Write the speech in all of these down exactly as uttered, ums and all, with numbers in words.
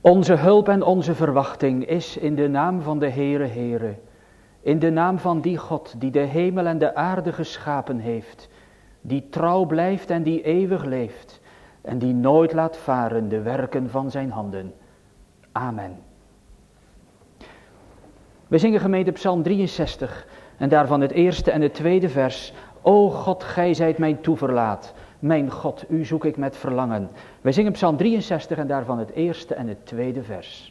Onze hulp en onze verwachting is in de naam van de Heere Heere, in de naam van die God die de hemel en de aarde geschapen heeft, die trouw blijft en die eeuwig leeft en die nooit laat varen de werken van zijn handen. Amen. We zingen gemeente Psalm drieënzestig en daarvan het eerste en het tweede vers. O God, gij zijt mijn toeverlaat. Mijn God, u zoek ik met verlangen. Wij zingen Psalm drieënzestig en daarvan het eerste en het tweede vers.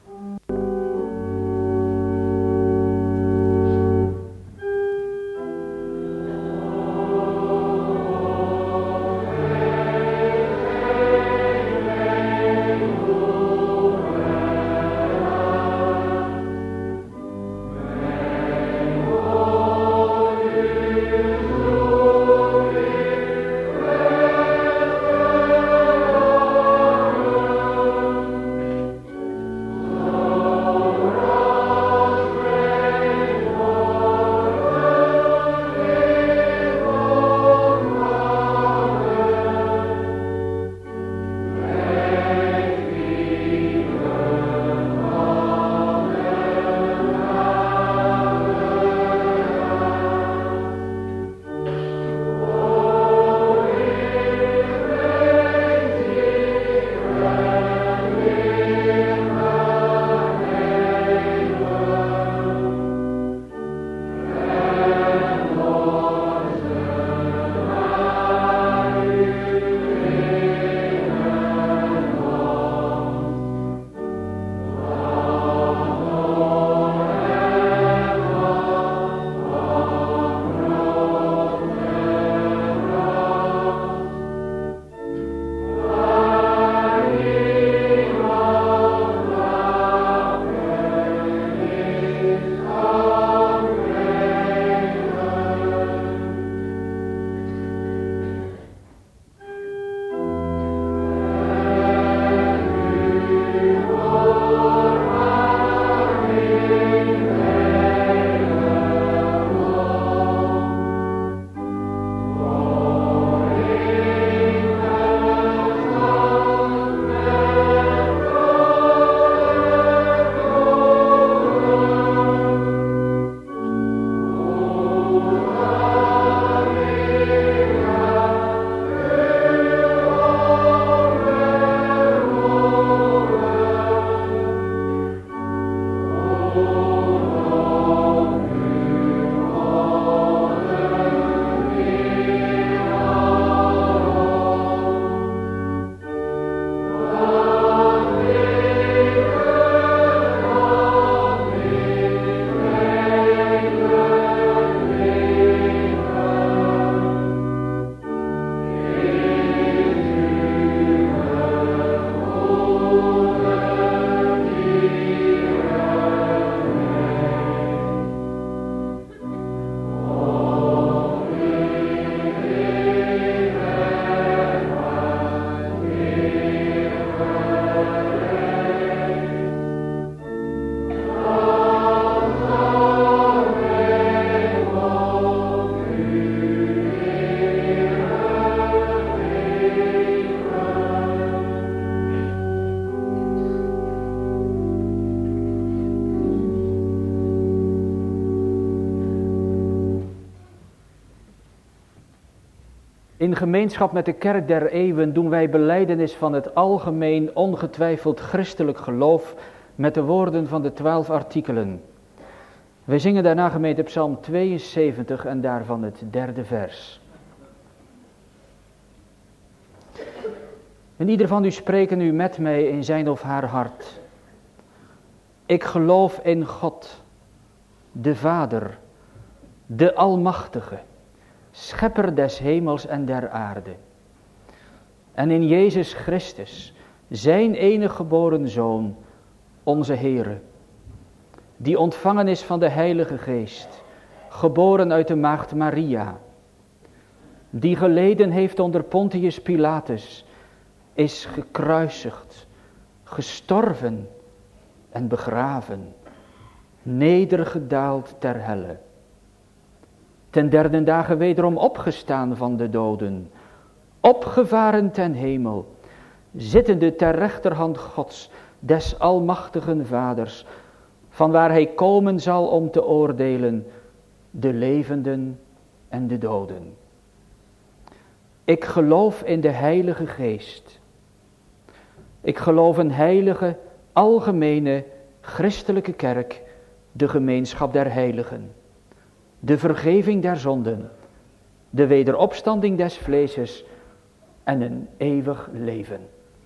In gemeenschap met de kerk der eeuwen doen wij belijdenis van het algemeen ongetwijfeld christelijk geloof met de woorden van de twaalf artikelen. Wij zingen daarna gemeente Psalm tweeënzeventig en daarvan het derde vers. En ieder van u spreken nu met mij in zijn of haar hart. Ik geloof in God, de Vader, de Almachtige, Schepper des hemels en der aarde. En in Jezus Christus, zijn enige geboren Zoon, onze Heere, die ontvangen is van de Heilige Geest, geboren uit de maagd Maria, die geleden heeft onder Pontius Pilatus, is gekruisigd, gestorven en begraven, nedergedaald ter helle. Ten derde dagen wederom opgestaan van de doden, opgevaren ten hemel, zittende ter rechterhand Gods, des almachtigen vaders, van waar hij komen zal om te oordelen de levenden en de doden. Ik geloof in de Heilige Geest. Ik geloof een heilige, algemene, christelijke kerk, de gemeenschap der heiligen, de vergeving der zonden, de wederopstanding des vleeses en een eeuwig leven.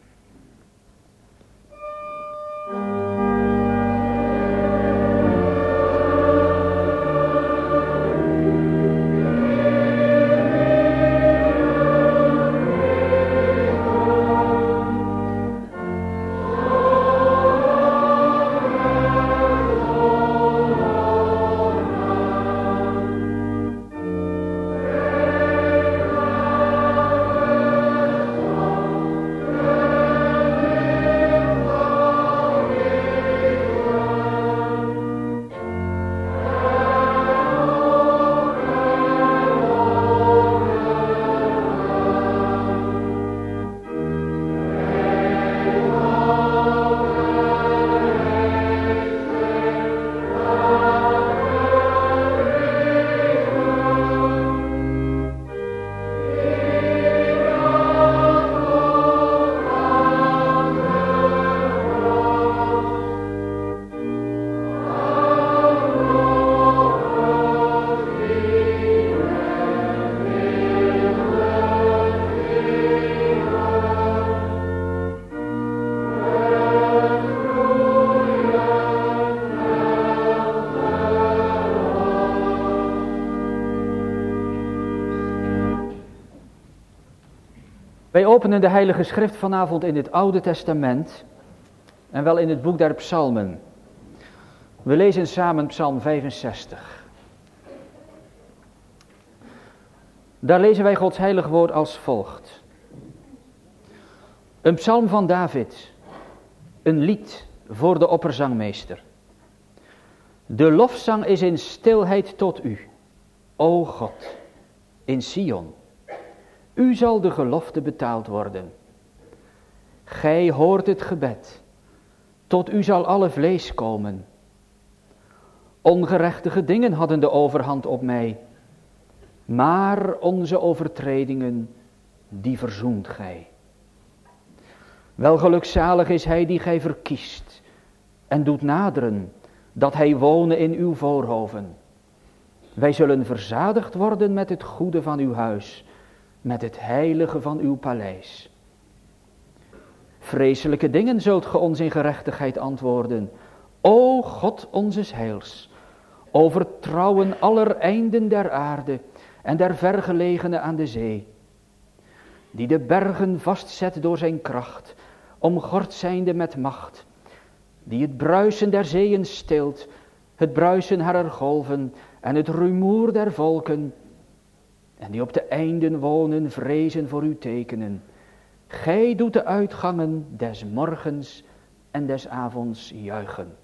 Wij openen de Heilige Schrift vanavond in het Oude Testament en wel in het boek der Psalmen. We lezen samen Psalm vijfenzestig. Daar lezen wij Gods heilig woord als volgt. Een psalm van David, een lied voor de opperzangmeester. De lofzang is in stilheid tot u, o God, in Sion. U zal de gelofte betaald worden. Gij hoort het gebed. Tot u zal alle vlees komen. Ongerechtige dingen hadden de overhand op mij. Maar onze overtredingen, die verzoent gij. Wel gelukzalig is hij die gij verkiest. En doet naderen, dat hij wonen in uw voorhoven. Wij zullen verzadigd worden met het goede van uw huis, met het heilige van uw paleis. Vreselijke dingen zult ge ons in gerechtigheid antwoorden. O God onzes heils, overtrouwen aller einden der aarde en der vergelegene aan de zee. Die de bergen vastzet door zijn kracht, omgord zijnde met macht. Die het bruisen der zeeën stilt, het bruisen harer golven en het rumoer der volken. En die op de einden wonen, vrezen voor uw tekenen. Gij doet de uitgangen des morgens en des avonds juichen.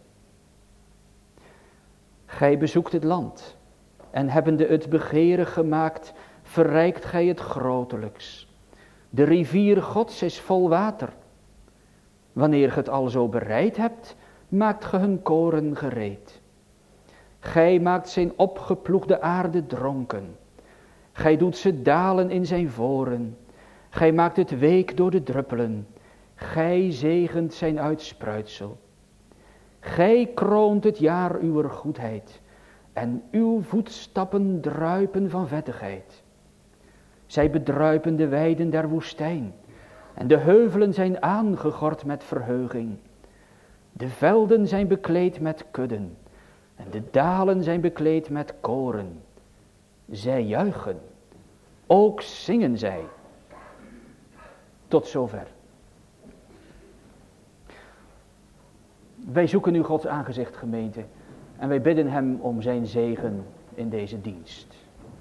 Gij bezoekt het land, en hebbende het begeerig gemaakt, verrijkt gij het grotelijks. De rivier Gods is vol water. Wanneer ge het al zo bereid hebt, maakt ge hun koren gereed. Gij maakt zijn opgeploegde aarde dronken. Gij doet ze dalen in zijn voren. Gij maakt het week door de druppelen. Gij zegent zijn uitspruitsel. Gij kroont het jaar uwer goedheid. En uw voetstappen druipen van vettigheid. Zij bedruipen de weiden der woestijn. En de heuvelen zijn aangegord met verheuging. De velden zijn bekleed met kudden. En de dalen zijn bekleed met koren. Zij juichen. Ook zingen zij. Tot zover. Wij zoeken nu Gods aangezicht, gemeente. En wij bidden hem om zijn zegen in deze dienst.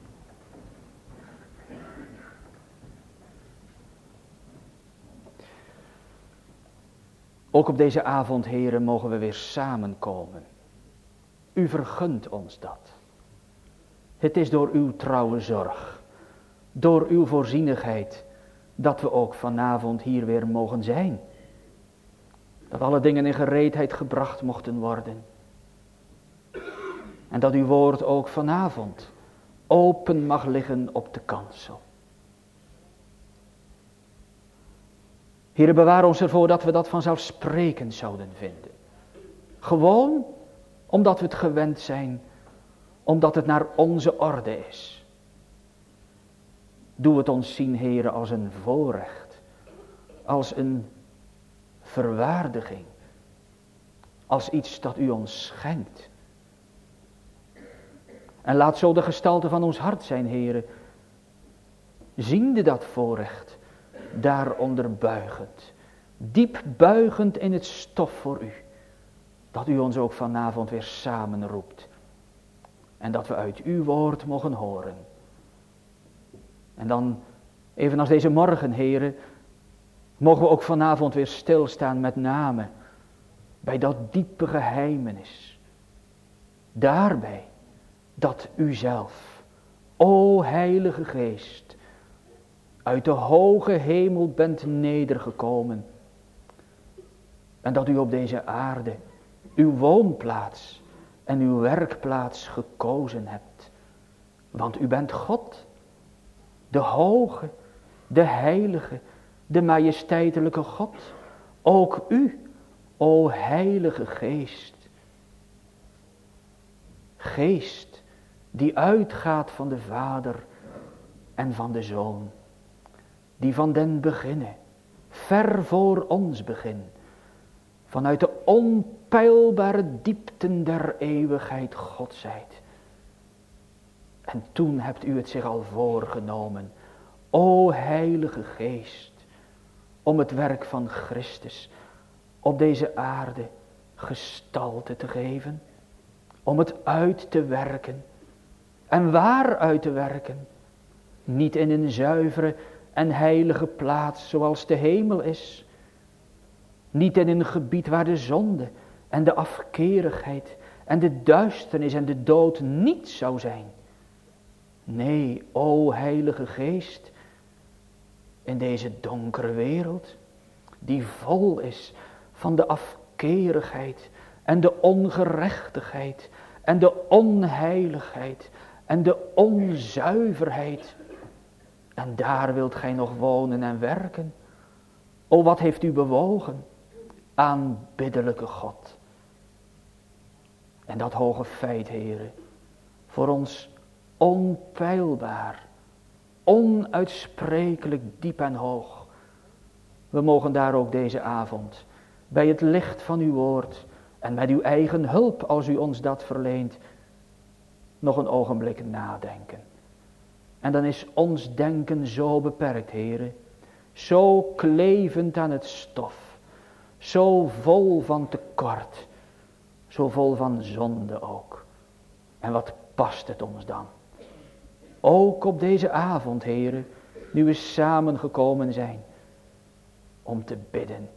Ook op deze avond, heren, mogen we weer samenkomen. U vergunt ons dat. Het is door uw trouwe zorg, door uw voorzienigheid, dat we ook vanavond hier weer mogen zijn. Dat alle dingen in gereedheid gebracht mochten worden. En dat uw woord ook vanavond open mag liggen op de kansel. Heere, bewaar ons ervoor dat we dat vanzelfsprekend zouden vinden. Gewoon omdat we het gewend zijn, omdat het naar onze orde is. Doe het ons zien, Heere, als een voorrecht, als een verwaardiging, als iets dat u ons schenkt. En laat zo de gestalte van ons hart zijn, Heere, ziende dat voorrecht, daaronder buigend, diep buigend in het stof voor u, dat u ons ook vanavond weer samenroept en dat we uit uw woord mogen horen. En dan, evenals deze morgen, Heere, mogen we ook vanavond weer stilstaan met name bij dat diepe geheimenis. Daarbij dat u zelf, o Heilige Geest, uit de hoge hemel bent nedergekomen. En dat u op deze aarde uw woonplaats en uw werkplaats gekozen hebt. Want u bent God, de hoge, de heilige, de majesteitelijke God. Ook u, o Heilige Geest. Geest die uitgaat van de Vader en van de Zoon. Die van den beginnen, ver voor ons begin, vanuit de onpeilbare diepten der eeuwigheid God zijt. En toen hebt u het zich al voorgenomen, o Heilige Geest, om het werk van Christus op deze aarde gestalte te geven, om het uit te werken. En waar uit te werken? Niet in een zuivere en heilige plaats zoals de hemel is. Niet in een gebied waar de zonde en de afkerigheid en de duisternis en de dood niet zou zijn. Nee, o Heilige Geest, in deze donkere wereld, die vol is van de afkerigheid en de ongerechtigheid en de onheiligheid en de onzuiverheid. En daar wilt gij nog wonen en werken. O, wat heeft u bewogen? Aanbiddelijke God. En dat hoge feit, Heere, voor ons onpeilbaar, onuitsprekelijk diep en hoog. We mogen daar ook deze avond, bij het licht van uw woord en met uw eigen hulp, als u ons dat verleent, nog een ogenblik nadenken. En dan is ons denken zo beperkt, Heere, zo klevend aan het stof, zo vol van tekort, zo vol van zonde ook. En wat past het ons dan? Ook op deze avond, Heere, nu we samengekomen zijn, om te bidden.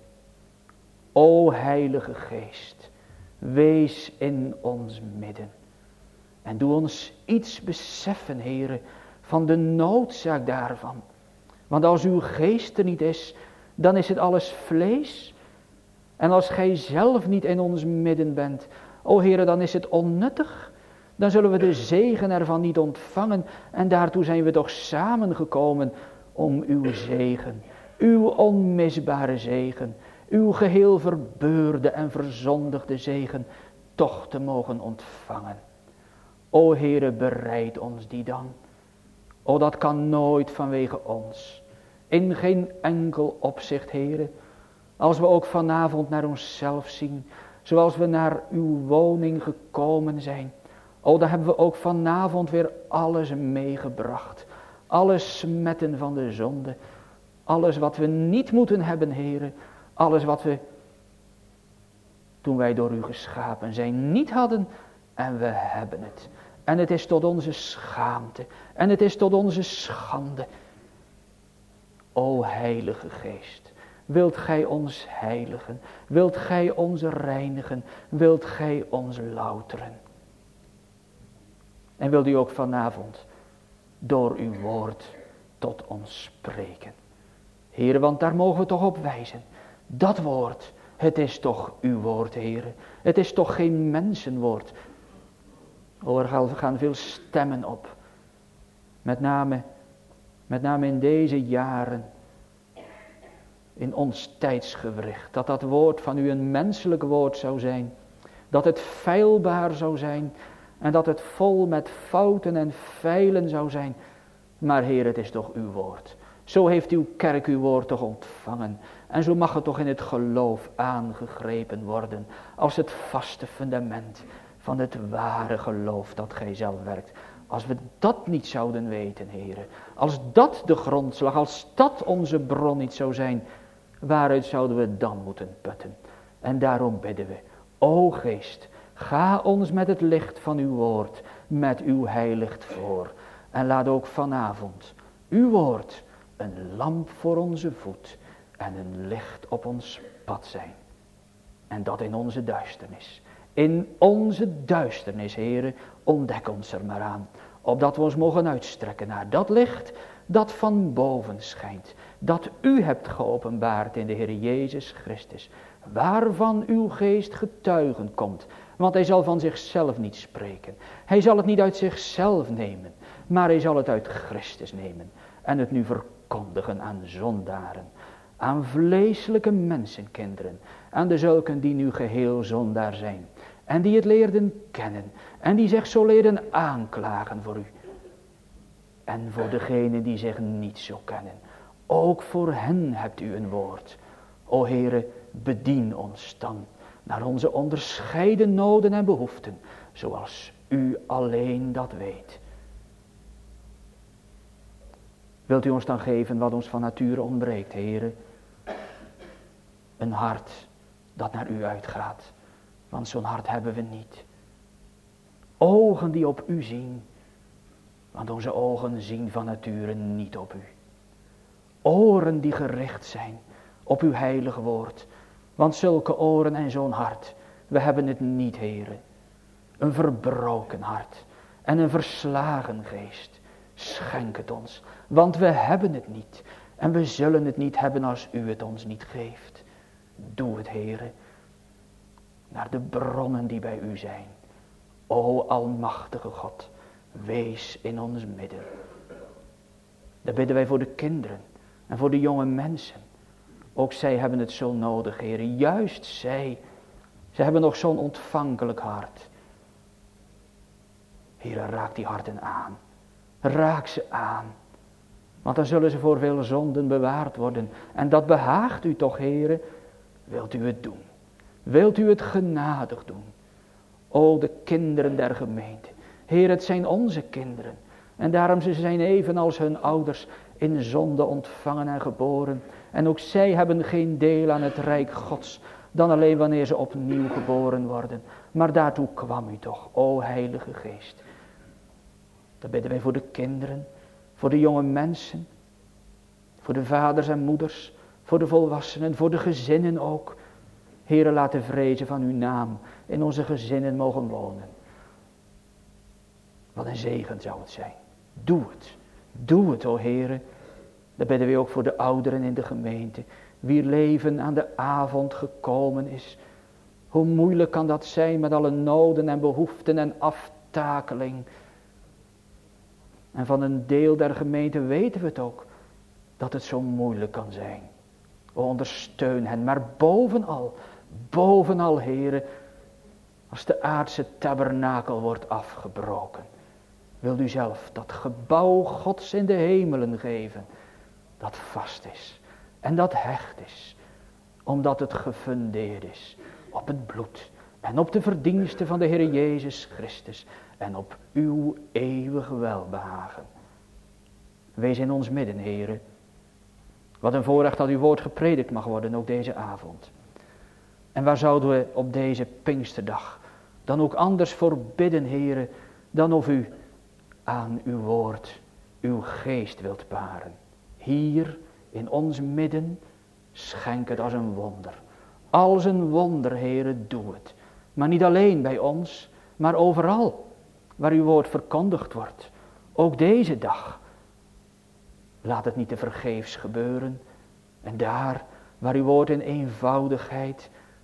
O Heilige Geest, wees in ons midden. En doe ons iets beseffen, Heere, van de noodzaak daarvan. Want als uw geest er niet is, dan is het alles vlees. En als gij zelf niet in ons midden bent, o Heere, dan is het onnuttig. Dan zullen we de zegen ervan niet ontvangen. En daartoe zijn we toch samengekomen om uw zegen, uw onmisbare zegen, uw geheel verbeurde en verzondigde zegen toch te mogen ontvangen. O Heere, bereid ons die dan. O, dat kan nooit vanwege ons. In geen enkel opzicht, Heere. Als we ook vanavond naar onszelf zien, zoals we naar uw woning gekomen zijn. O, daar hebben we ook vanavond weer alles meegebracht. Alle smetten van de zonde. Alles wat we niet moeten hebben, Heere. Alles wat we, toen wij door u geschapen zijn, niet hadden. En we hebben het. En het is tot onze schaamte. En het is tot onze schande. O Heilige Geest, wilt gij ons heiligen? Wilt gij ons reinigen? Wilt gij ons louteren? En wilt u ook vanavond door uw woord tot ons spreken? Heere, want daar mogen we toch op wijzen. Dat woord, Het is toch uw woord, Heere. Het is toch geen mensenwoord. O, er gaan veel stemmen op. Met name, met name in deze jaren. In ons tijdsgewricht. Dat dat woord van u een menselijk woord zou zijn. Dat het feilbaar zou zijn. En dat het vol met fouten en feilen zou zijn. Maar Heer, het is toch uw woord. Zo heeft uw kerk uw woord toch ontvangen. En zo mag het toch in het geloof aangegrepen worden. Als het vaste fundament van het ware geloof dat gij zelf werkt. Als we dat niet zouden weten, Heere. Als dat de grondslag, als dat onze bron niet zou zijn. Waaruit zouden we dan moeten putten? En daarom bidden we. O Geest, ga ons met het licht van uw woord, met uw heiligt voor. En laat ook vanavond uw woord een lamp voor onze voet en een licht op ons pad zijn. En dat in onze duisternis. In onze duisternis, Heere, ontdek ons er maar aan. Opdat we ons mogen uitstrekken naar dat licht dat van boven schijnt. Dat u hebt geopenbaard in de Heer Jezus Christus. Waarvan uw geest getuigen komt. Want hij zal van zichzelf niet spreken. Hij zal het niet uit zichzelf nemen. Maar hij zal het uit Christus nemen. En het nu verkondigen aan zondaren. Aan vleeselijke mensenkinderen. Aan dezulken die nu geheel zondaar zijn. En die het leerden kennen. En die zich zo leren aanklagen voor u. En voor degenen die zich niet zo kennen. Ook voor hen hebt u een woord. O Heere, bedien ons dan. Naar onze onderscheiden noden en behoeften. Zoals u alleen dat weet. Wilt u ons dan geven wat ons van nature ontbreekt, Heere? Een hart dat naar u uitgaat. Want zo'n hart hebben we niet. Ogen die op u zien. Want onze ogen zien van nature niet op u. Oren die gericht zijn op uw heilig woord. Want zulke oren en zo'n hart, we hebben het niet, Heere. Een verbroken hart en een verslagen geest. Schenk het ons, want we hebben het niet. En we zullen het niet hebben als u het ons niet geeft. Doe het, Heere, naar de bronnen die bij u zijn. O almachtige God, wees in ons midden. Dan bidden wij voor de kinderen en voor de jonge mensen. Ook zij hebben het zo nodig, Heere. Juist zij. Ze hebben nog zo'n ontvankelijk hart. Heere, raak die harten aan. Raak ze aan. Want dan zullen ze voor veel zonden bewaard worden. En dat behaagt u toch, Heere. Wilt u het doen? Wilt u het genadig doen? O, de kinderen der gemeente. Heer, het zijn onze kinderen. En daarom ze zijn evenals hun ouders in zonde ontvangen en geboren. En ook zij hebben geen deel aan het rijk Gods. Dan alleen wanneer ze opnieuw geboren worden. Maar daartoe kwam u toch, o Heilige Geest. Dan bidden wij voor de kinderen. Voor de jonge mensen. Voor de vaders en moeders. Voor de volwassenen. Voor de gezinnen ook. Heere, laat de vrezen van uw naam in onze gezinnen mogen wonen. Wat een zegen zou het zijn. Doe het. Doe het, o Heere. Dan bidden we ook voor de ouderen in de gemeente. Wier leven aan de avond gekomen is. Hoe moeilijk kan dat zijn met alle noden en behoeften en aftakeling. En van een deel der gemeente weten we het ook. Dat het zo moeilijk kan zijn. O, ondersteun hen. Maar bovenal, bovenal, Heere. Als de aardse tabernakel wordt afgebroken. Wil u zelf dat gebouw Gods in de hemelen geven. Dat vast is. En dat hecht is. Omdat het gefundeerd is. Op het bloed. En op de verdiensten van de Heer Jezus Christus. En op uw eeuwig welbehagen. Wees in ons midden, Heere. Wat een voorrecht dat uw woord gepredikt mag worden, ook deze avond. En waar zouden we op deze Pinksterdag dan ook anders voor bidden, Heere, dan of u aan uw woord, uw geest wilt paren. Hier in ons midden, schenk het als een wonder. Als een wonder, Heere, doe het. Maar niet alleen bij ons, maar overal waar uw woord verkondigd wordt. Ook deze dag. Laat het niet te vergeefs gebeuren. En daar waar uw woord in eenvoudigheid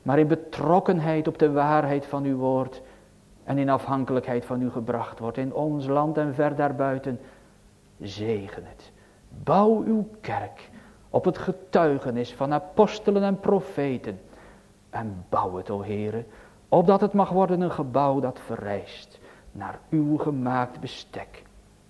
maar in betrokkenheid op de waarheid van uw woord en in afhankelijkheid van u gebracht wordt in ons land en ver daarbuiten. Zegen het. Bouw uw kerk op het getuigenis van apostelen en profeten. En bouw het, o Heere, opdat het mag worden een gebouw dat verrijst naar uw gemaakt bestek.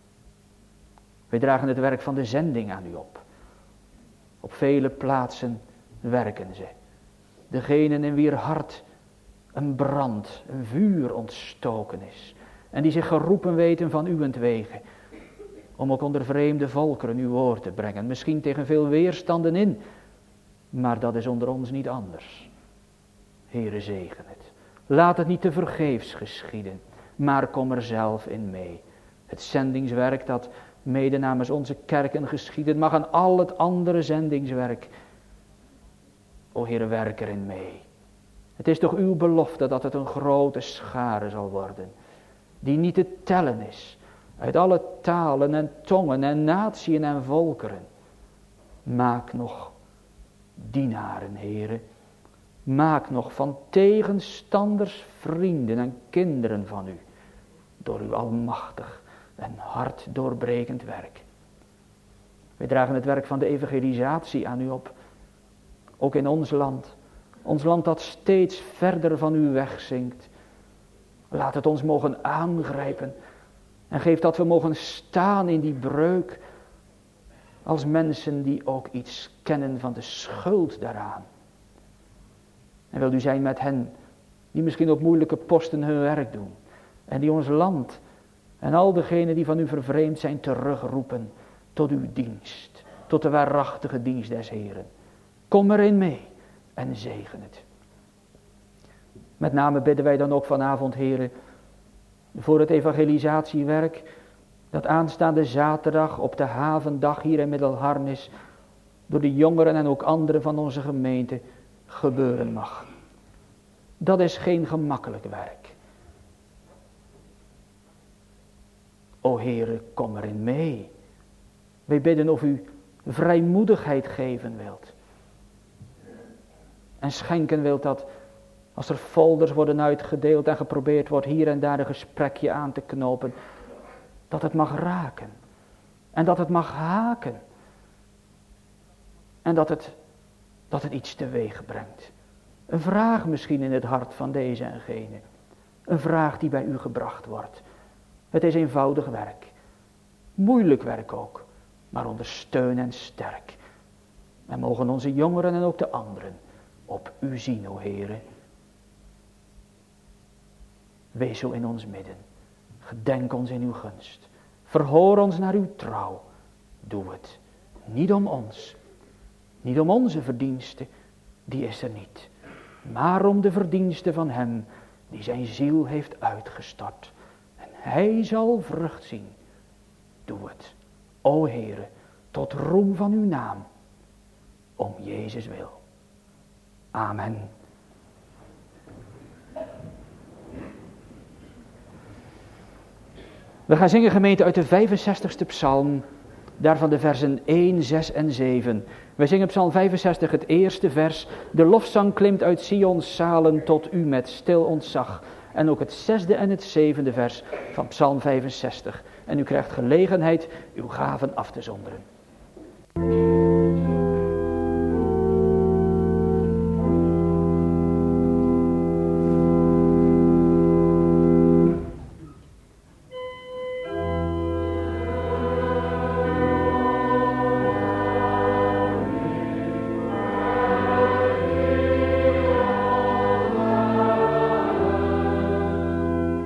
Wij dragen het werk van de zending aan u op. Op vele plaatsen werken ze. Degenen in wier hart een brand, een vuur ontstoken is. En die zich geroepen weten van uwentwege. Om ook onder vreemde volkeren uw woord te brengen. Misschien tegen veel weerstanden in. Maar dat is onder ons niet anders. Heere, zegen het. Laat het niet te vergeefs geschieden. Maar kom er zelf in mee. Het zendingswerk dat mede namens onze kerken geschieden mag aan al het andere zendingswerk. O Heere, werk erin mee. Het is toch uw belofte dat het een grote schare zal worden. Die niet te tellen is. Uit alle talen en tongen en natieën en volkeren. Maak nog dienaren, Heere. Maak nog van tegenstanders vrienden en kinderen van u. Door uw almachtig en hart doorbrekend werk. Wij dragen het werk van de evangelisatie aan u op. Ook in ons land. Ons land dat steeds verder van u wegzinkt. Laat het ons mogen aangrijpen. En geef dat we mogen staan in die breuk. Als mensen die ook iets kennen van de schuld daaraan. En wil u zijn met hen die misschien op moeilijke posten hun werk doen. En die ons land en al degenen die van u vervreemd zijn terugroepen tot uw dienst. Tot de waarachtige dienst des Heeren. Kom erin mee en zegen het. Met name bidden wij dan ook vanavond, Heere, voor het evangelisatiewerk dat aanstaande zaterdag op de havendag hier in Middelharnis door de jongeren en ook anderen van onze gemeente gebeuren mag. Dat is geen gemakkelijk werk. O Heere, kom erin mee. Wij bidden of u vrijmoedigheid geven wilt. En schenken wilt dat als er folders worden uitgedeeld en geprobeerd wordt hier en daar een gesprekje aan te knopen. Dat het mag raken. En dat het mag haken. En dat het, dat het iets teweeg brengt. Een vraag misschien in het hart van deze en gene. Een vraag die bij u gebracht wordt. Het is eenvoudig werk. Moeilijk werk ook. Maar ondersteun en sterk. En mogen onze jongeren en ook de anderen op u zien, o Heere. Wees zo in ons midden. Gedenk ons in uw gunst. Verhoor ons naar uw trouw. Doe het. Niet om ons. Niet om onze verdienste. Die is er niet. Maar om de verdienste van hem die zijn ziel heeft uitgestort. En hij zal vrucht zien. Doe het. O Heere, tot roem van uw naam. Om Jezus wil. Amen. We gaan zingen, gemeente, uit de vijfenzestigste psalm, daarvan de versen één, zes en zeven. Wij zingen psalm vijfenzestig het eerste vers. De lofzang klimt uit Sions zalen tot u met stil ontzag. En ook het zesde en het zevende vers van psalm vijfenzestig. En u krijgt gelegenheid uw gaven af te zonderen.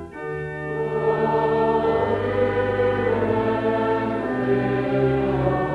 Oh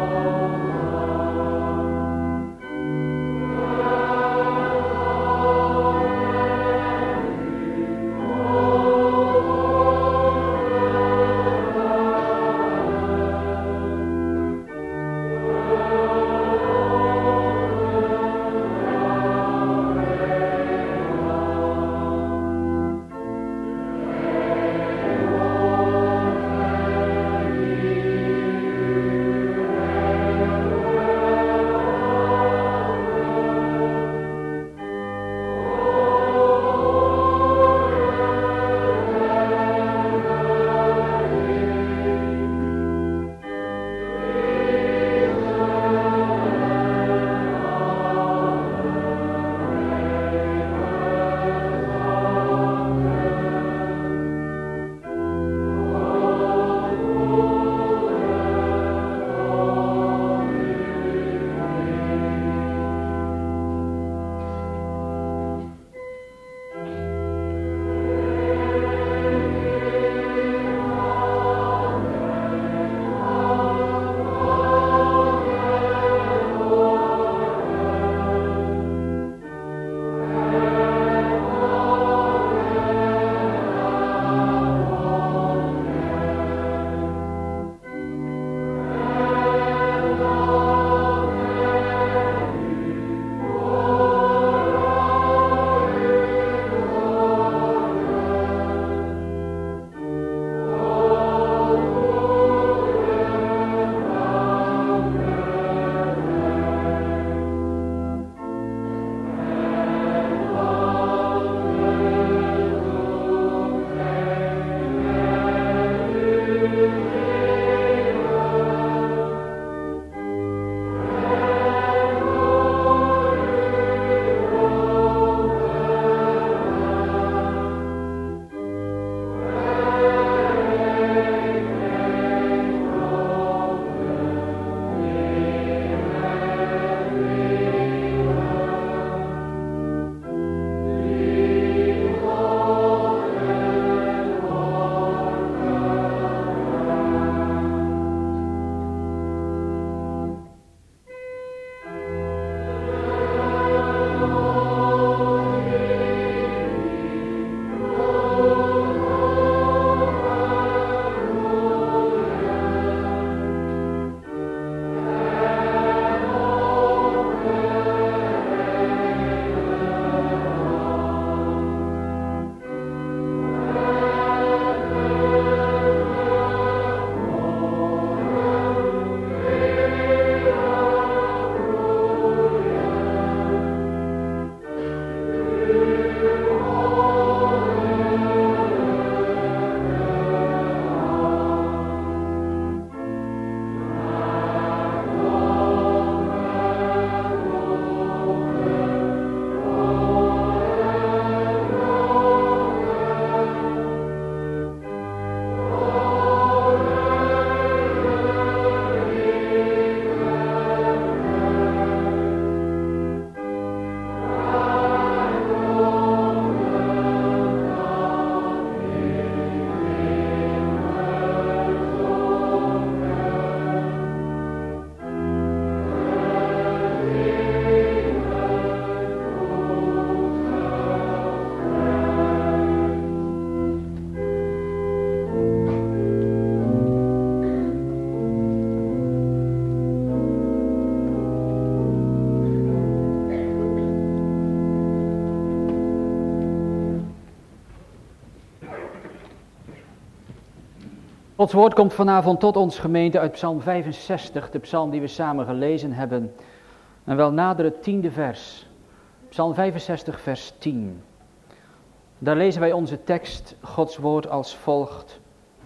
Gods woord komt vanavond tot ons gemeente uit Psalm vijfenzestig, de psalm die we samen gelezen hebben. En wel nader het tiende vers. Psalm vijfenzestig, vers tien. Daar lezen wij onze tekst, Gods woord, als volgt.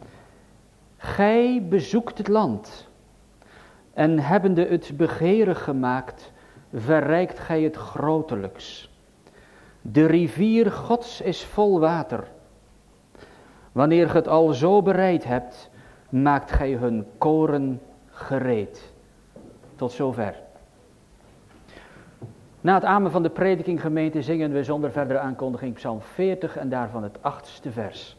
Gij bezoekt het land, en hebbende het begeerig gemaakt, verrijkt gij het grotelijks. De rivier Gods is vol water. Wanneer ge het al zo bereid hebt, maakt gij hun koren gereed. Tot zover. Na het amen van de prediking, gemeente, zingen we zonder verdere aankondiging Psalm veertig en daarvan het achtste vers.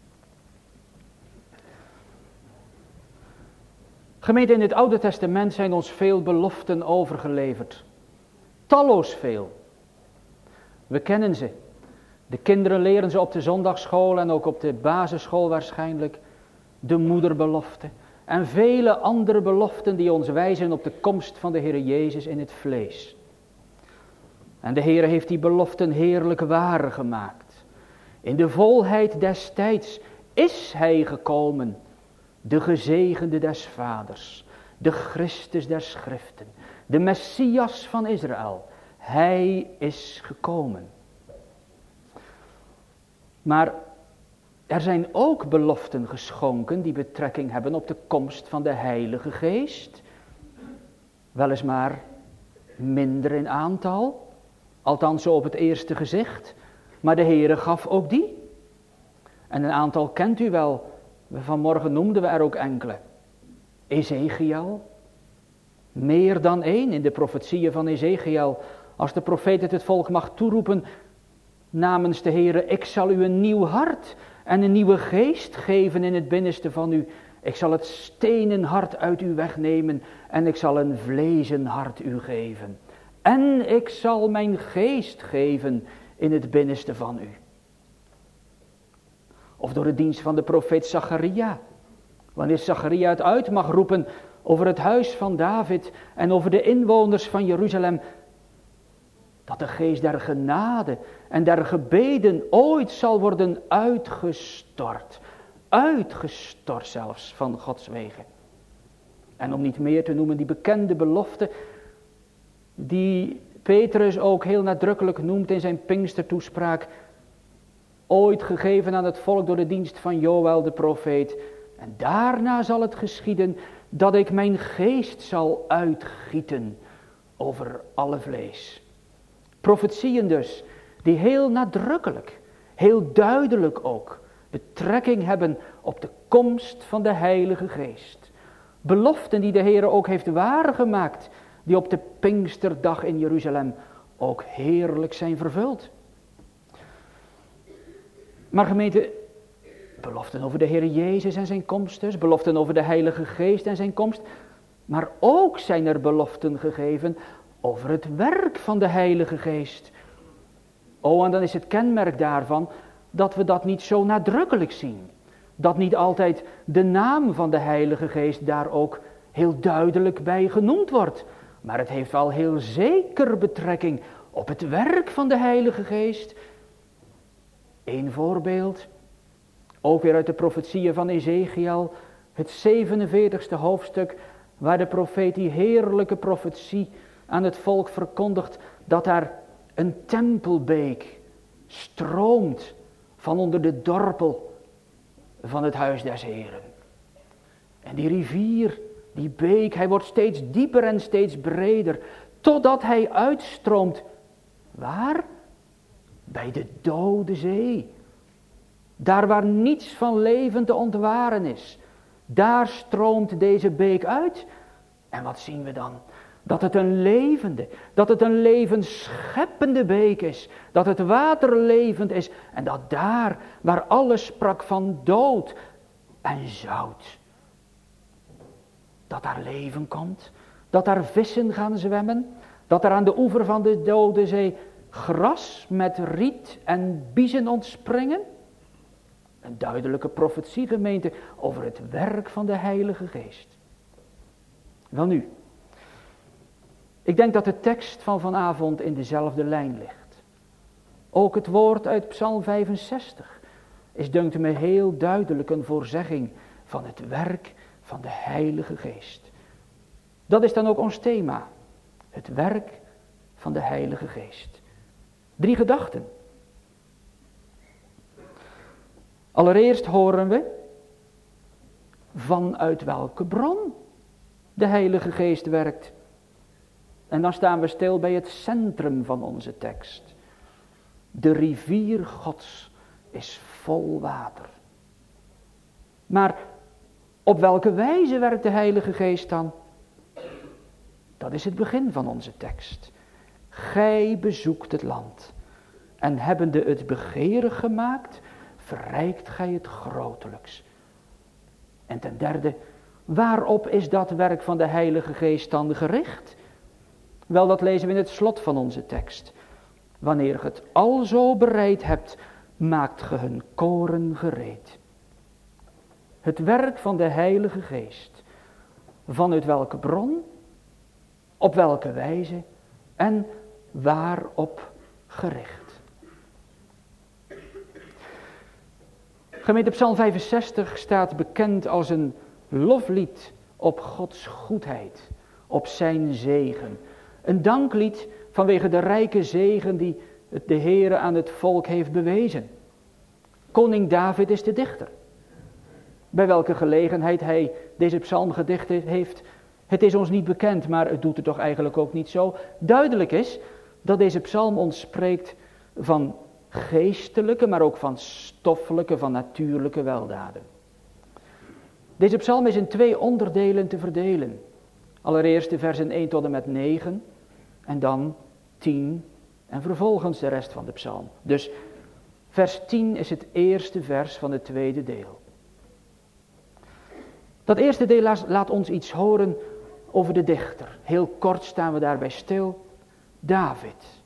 Gemeente, in het Oude Testament zijn ons veel beloften overgeleverd. Talloos veel. We kennen ze. De kinderen leren ze op de zondagschool en ook op de basisschool waarschijnlijk. De moederbelofte en vele andere beloften die ons wijzen op de komst van de Heer Jezus in het vlees. En de Heer heeft die beloften heerlijk waar gemaakt. In de volheid des tijds is Hij gekomen, de gezegende des Vaders, de Christus der Schriften, de Messias van Israël. Hij is gekomen. Maar er zijn ook beloften geschonken die betrekking hebben op de komst van de Heilige Geest. Weliswaar minder in aantal, althans zo op het eerste gezicht, maar de Heere gaf ook die. En een aantal kent u wel, vanmorgen noemden we er ook enkele. Ezekiel, meer dan één in de profetieën van Ezekiel, als de profeet het het volk mag toeroepen namens de Heere, ik zal u een nieuw hart en een nieuwe geest geven in het binnenste van u. Ik zal het stenen hart uit u wegnemen en ik zal een vlezen hart u geven. En ik zal mijn geest geven in het binnenste van u. Of door de dienst van de profeet Zacharia. Wanneer Zacharia het uit mag roepen over het huis van David en over de inwoners van Jeruzalem. Dat de geest der genade en der gebeden ooit zal worden uitgestort. Uitgestort zelfs van Gods wegen. En om niet meer te noemen die bekende belofte die Petrus ook heel nadrukkelijk noemt in zijn Pinkstertoespraak. Ooit gegeven aan het volk door de dienst van Joël de profeet. En daarna zal het geschieden dat ik mijn geest zal uitgieten over alle vlees. Profetieën dus, die heel nadrukkelijk, heel duidelijk ook, betrekking hebben op de komst van de Heilige Geest. Beloften die de Heer ook heeft waargemaakt, die op de Pinksterdag in Jeruzalem ook heerlijk zijn vervuld. Maar gemeente, beloften over de Heer Jezus en zijn komst dus, beloften over de Heilige Geest en zijn komst, maar ook zijn er beloften gegeven over het werk van de Heilige Geest. Oh, en dan is het kenmerk daarvan dat we dat niet zo nadrukkelijk zien. Dat niet altijd de naam van de Heilige Geest daar ook heel duidelijk bij genoemd wordt. Maar het heeft wel heel zeker betrekking op het werk van de Heilige Geest. Eén voorbeeld, ook weer uit de profetieën van Ezekiel, het zevenenveertigste hoofdstuk, waar de profeet die heerlijke profetie aan het volk verkondigt, dat daar een tempelbeek stroomt van onder de dorpel van het huis des Heren. En die rivier, die beek, hij wordt steeds dieper en steeds breder, totdat hij uitstroomt. Waar? Bij de dode zee. Daar waar niets van leven te ontwaren is. Daar stroomt deze beek uit. En wat zien we dan? Dat het een levende, dat het een levensscheppende beek is. Dat het water levend is. En dat daar, waar alles sprak van dood en zout, dat daar leven komt. Dat daar vissen gaan zwemmen. Dat er aan de oever van de dode zee gras met riet en biezen ontspringen. Een duidelijke profetie, gemeente, over het werk van de Heilige Geest. Welnu, ik denk dat de tekst van vanavond in dezelfde lijn ligt. Ook het woord uit Psalm vijfenzestig is, dunkt me, heel duidelijk een voorzegging van het werk van de Heilige Geest. Dat is dan ook ons thema. Het werk van de Heilige Geest. Drie gedachten. Allereerst horen we vanuit welke bron de Heilige Geest werkt. En dan staan we stil bij het centrum van onze tekst. De rivier Gods is vol water. Maar op welke wijze werkt de Heilige Geest dan? Dat is het begin van onze tekst. Gij bezoekt het land en hebbende het begeerig gemaakt, verrijkt gij het grotelijks. En ten derde, waarop is dat werk van de Heilige Geest dan gericht? Wel, dat lezen we in het slot van onze tekst. Wanneer ge het alzo bereid hebt, maakt ge hun koren gereed. Het werk van de Heilige Geest. Vanuit welke bron, op welke wijze en waarop gericht. Gemeente Psalm vijfenzestig staat bekend als een loflied op Gods goedheid, op zijn zegen. Een danklied vanwege de rijke zegen die de Heere aan het volk heeft bewezen. Koning David is de dichter. Bij welke gelegenheid hij deze psalm gedicht heeft, het is ons niet bekend, maar het doet er toch eigenlijk ook niet zo. Duidelijk is dat deze psalm ons spreekt van geestelijke, maar ook van stoffelijke, van natuurlijke weldaden. Deze psalm is in twee onderdelen te verdelen. Allereerst de versen één tot en met negen en dan tien en vervolgens de rest van de psalm. Dus vers tien is het eerste vers van het tweede deel. Dat eerste deel laat ons iets horen over de dichter. Heel kort staan we daarbij stil. David,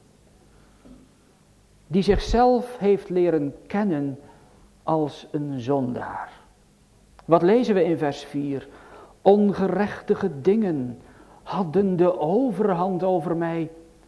die zichzelf heeft leren kennen als een zondaar. Wat lezen we in vers vier? Ongerechtige dingen hadden de overhand over mij.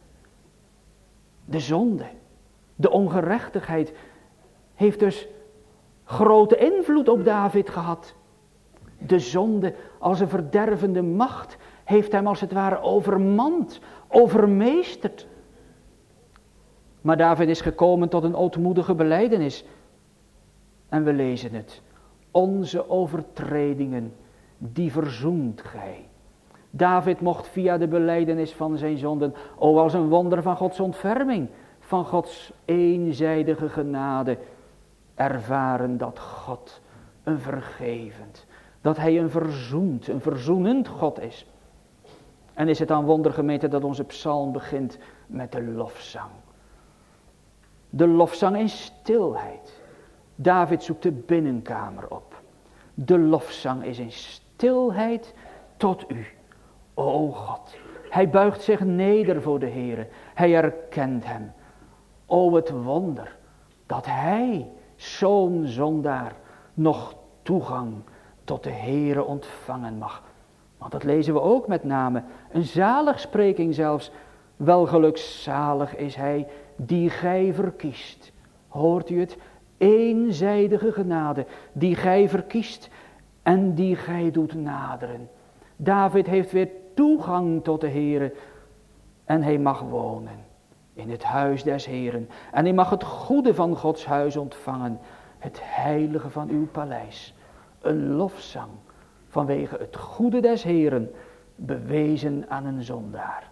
De zonde, de ongerechtigheid heeft dus grote invloed op David gehad. De zonde als een verdervende macht heeft hem als het ware overmand, overmeesterd. Maar David is gekomen tot een ootmoedige belijdenis. En we lezen het. Onze overtredingen, die verzoent gij. David mocht via de belijdenis van zijn zonden, o als een wonder van Gods ontferming, van Gods eenzijdige genade, ervaren dat God een vergevend, dat hij een verzoend, een verzoenend God is. En is het dan wondergemeente dat onze psalm begint met de lofzang. De lofzang in stilheid. David zoekt de binnenkamer op. De lofzang is in stilheid tot u, o God. Hij buigt zich neder voor de Heere. Hij erkent hem. O het wonder dat hij, zo'n zondaar, nog toegang tot de Heere ontvangen mag. Want dat lezen we ook met name. Een zaligspreking zelfs. Welgelukzalig is hij die gij verkiest. Hoort u het? Eenzijdige genade die gij verkiest en die gij doet naderen. David heeft weer toegang tot de Heere en hij mag wonen in het huis des Heeren. En hij mag het goede van Gods huis ontvangen, het heilige van uw paleis. Een lofzang vanwege het goede des Heeren, bewezen aan een zondaar.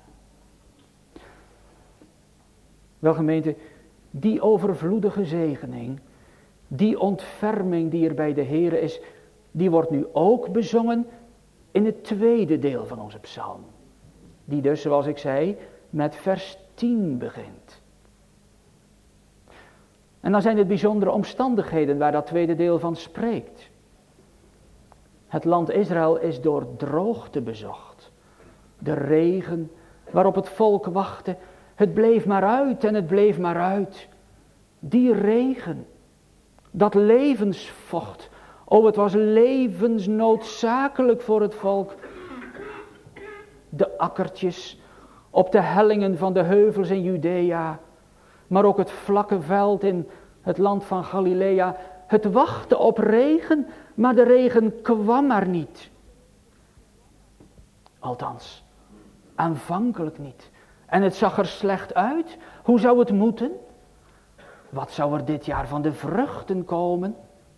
Wel gemeente, die overvloedige zegening, die ontferming die er bij de Heere is, die wordt nu ook bezongen in het tweede deel van onze psalm. Die dus, zoals ik zei, met vers tien begint. En dan zijn het bijzondere omstandigheden waar dat tweede deel van spreekt. Het land Israël is door droogte bezocht. De regen waarop het volk wachtte, het bleef maar uit en het bleef maar uit. Die regen, dat levensvocht, oh het was levensnoodzakelijk voor het volk. De akkertjes op de hellingen van de heuvels in Judea, maar ook het vlakke veld in het land van Galilea. Het wachten op regen maar de regen kwam maar niet. Althans, aanvankelijk niet. En het zag er slecht uit. Hoe zou het moeten? Wat zou er dit jaar van de vruchten komen?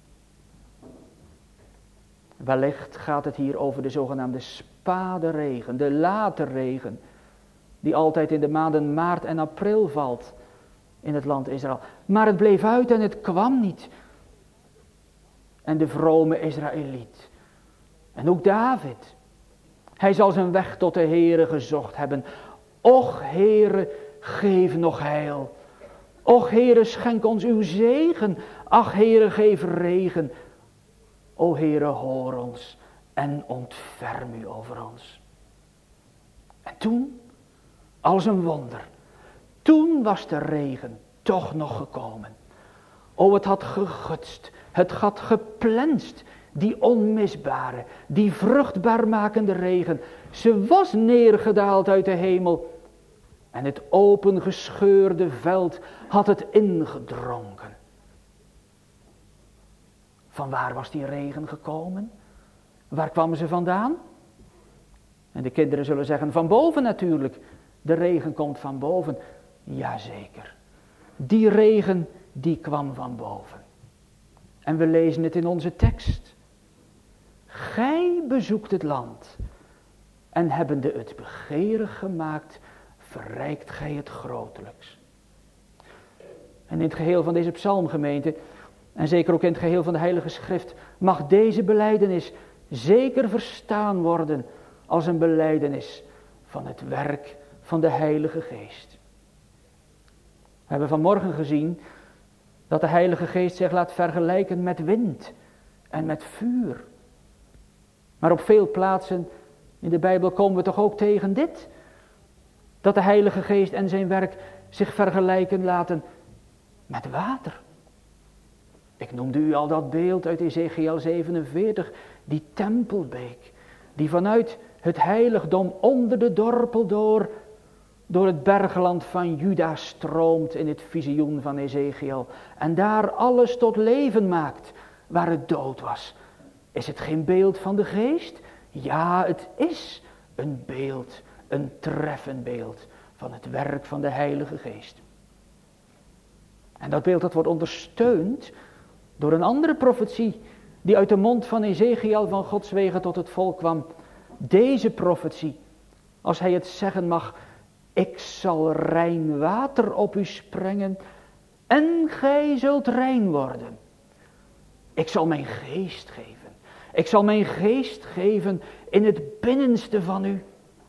Wellicht gaat het hier over de zogenaamde spaderegen, de late regen, die altijd in de maanden maart en april valt in het land Israël. Maar het bleef uit en het kwam niet. En de vrome Israëliet, en ook David, hij zal zijn weg tot de Heere gezocht hebben. Och Heere, geef nog heil. Och Heere, schenk ons uw zegen. Ach Heere, geef regen. O Heere, hoor ons en ontferm u over ons. En toen, als een wonder, toen was de regen toch nog gekomen. O, het had gegutst, het had geplenst, die onmisbare, die vruchtbaarmakende regen. Ze was neergedaald uit de hemel en het opengescheurde veld had het ingedronken. Van waar was die regen gekomen? Waar kwamen ze vandaan? En de kinderen zullen zeggen, van boven natuurlijk. De regen komt van boven. Jazeker. Die regen, die kwam van boven. En we lezen het in onze tekst. Gij bezoekt het land. En hebbende het begeerig gemaakt, verrijkt gij het grotelijks. En in het geheel van deze psalmgemeente, en zeker ook in het geheel van de Heilige Schrift, mag deze belijdenis zeker verstaan worden als een belijdenis van het werk van de Heilige Geest. We hebben vanmorgen gezien dat de Heilige Geest zich laat vergelijken met wind en met vuur. Maar op veel plaatsen in de Bijbel komen we toch ook tegen dit. Dat de Heilige Geest en zijn werk zich vergelijken laten met water. Ik noemde u al dat beeld uit Ezechiël zevenenveertig, die tempelbeek, die vanuit het heiligdom onder de dorpel door, door het bergland van Juda stroomt in het visioen van Ezechiël. En daar alles tot leven maakt, waar het dood was. Is het geen beeld van de Geest? Ja, het is een beeld, een treffend beeld van het werk van de Heilige Geest. En dat beeld dat wordt ondersteund door een andere profetie die uit de mond van Ezechiël van Gods wegen tot het volk kwam. Deze profetie, als hij het zeggen mag, ik zal rein water op u sprengen en gij zult rein worden. Ik zal mijn geest geven. Ik zal mijn geest geven in het binnenste van u.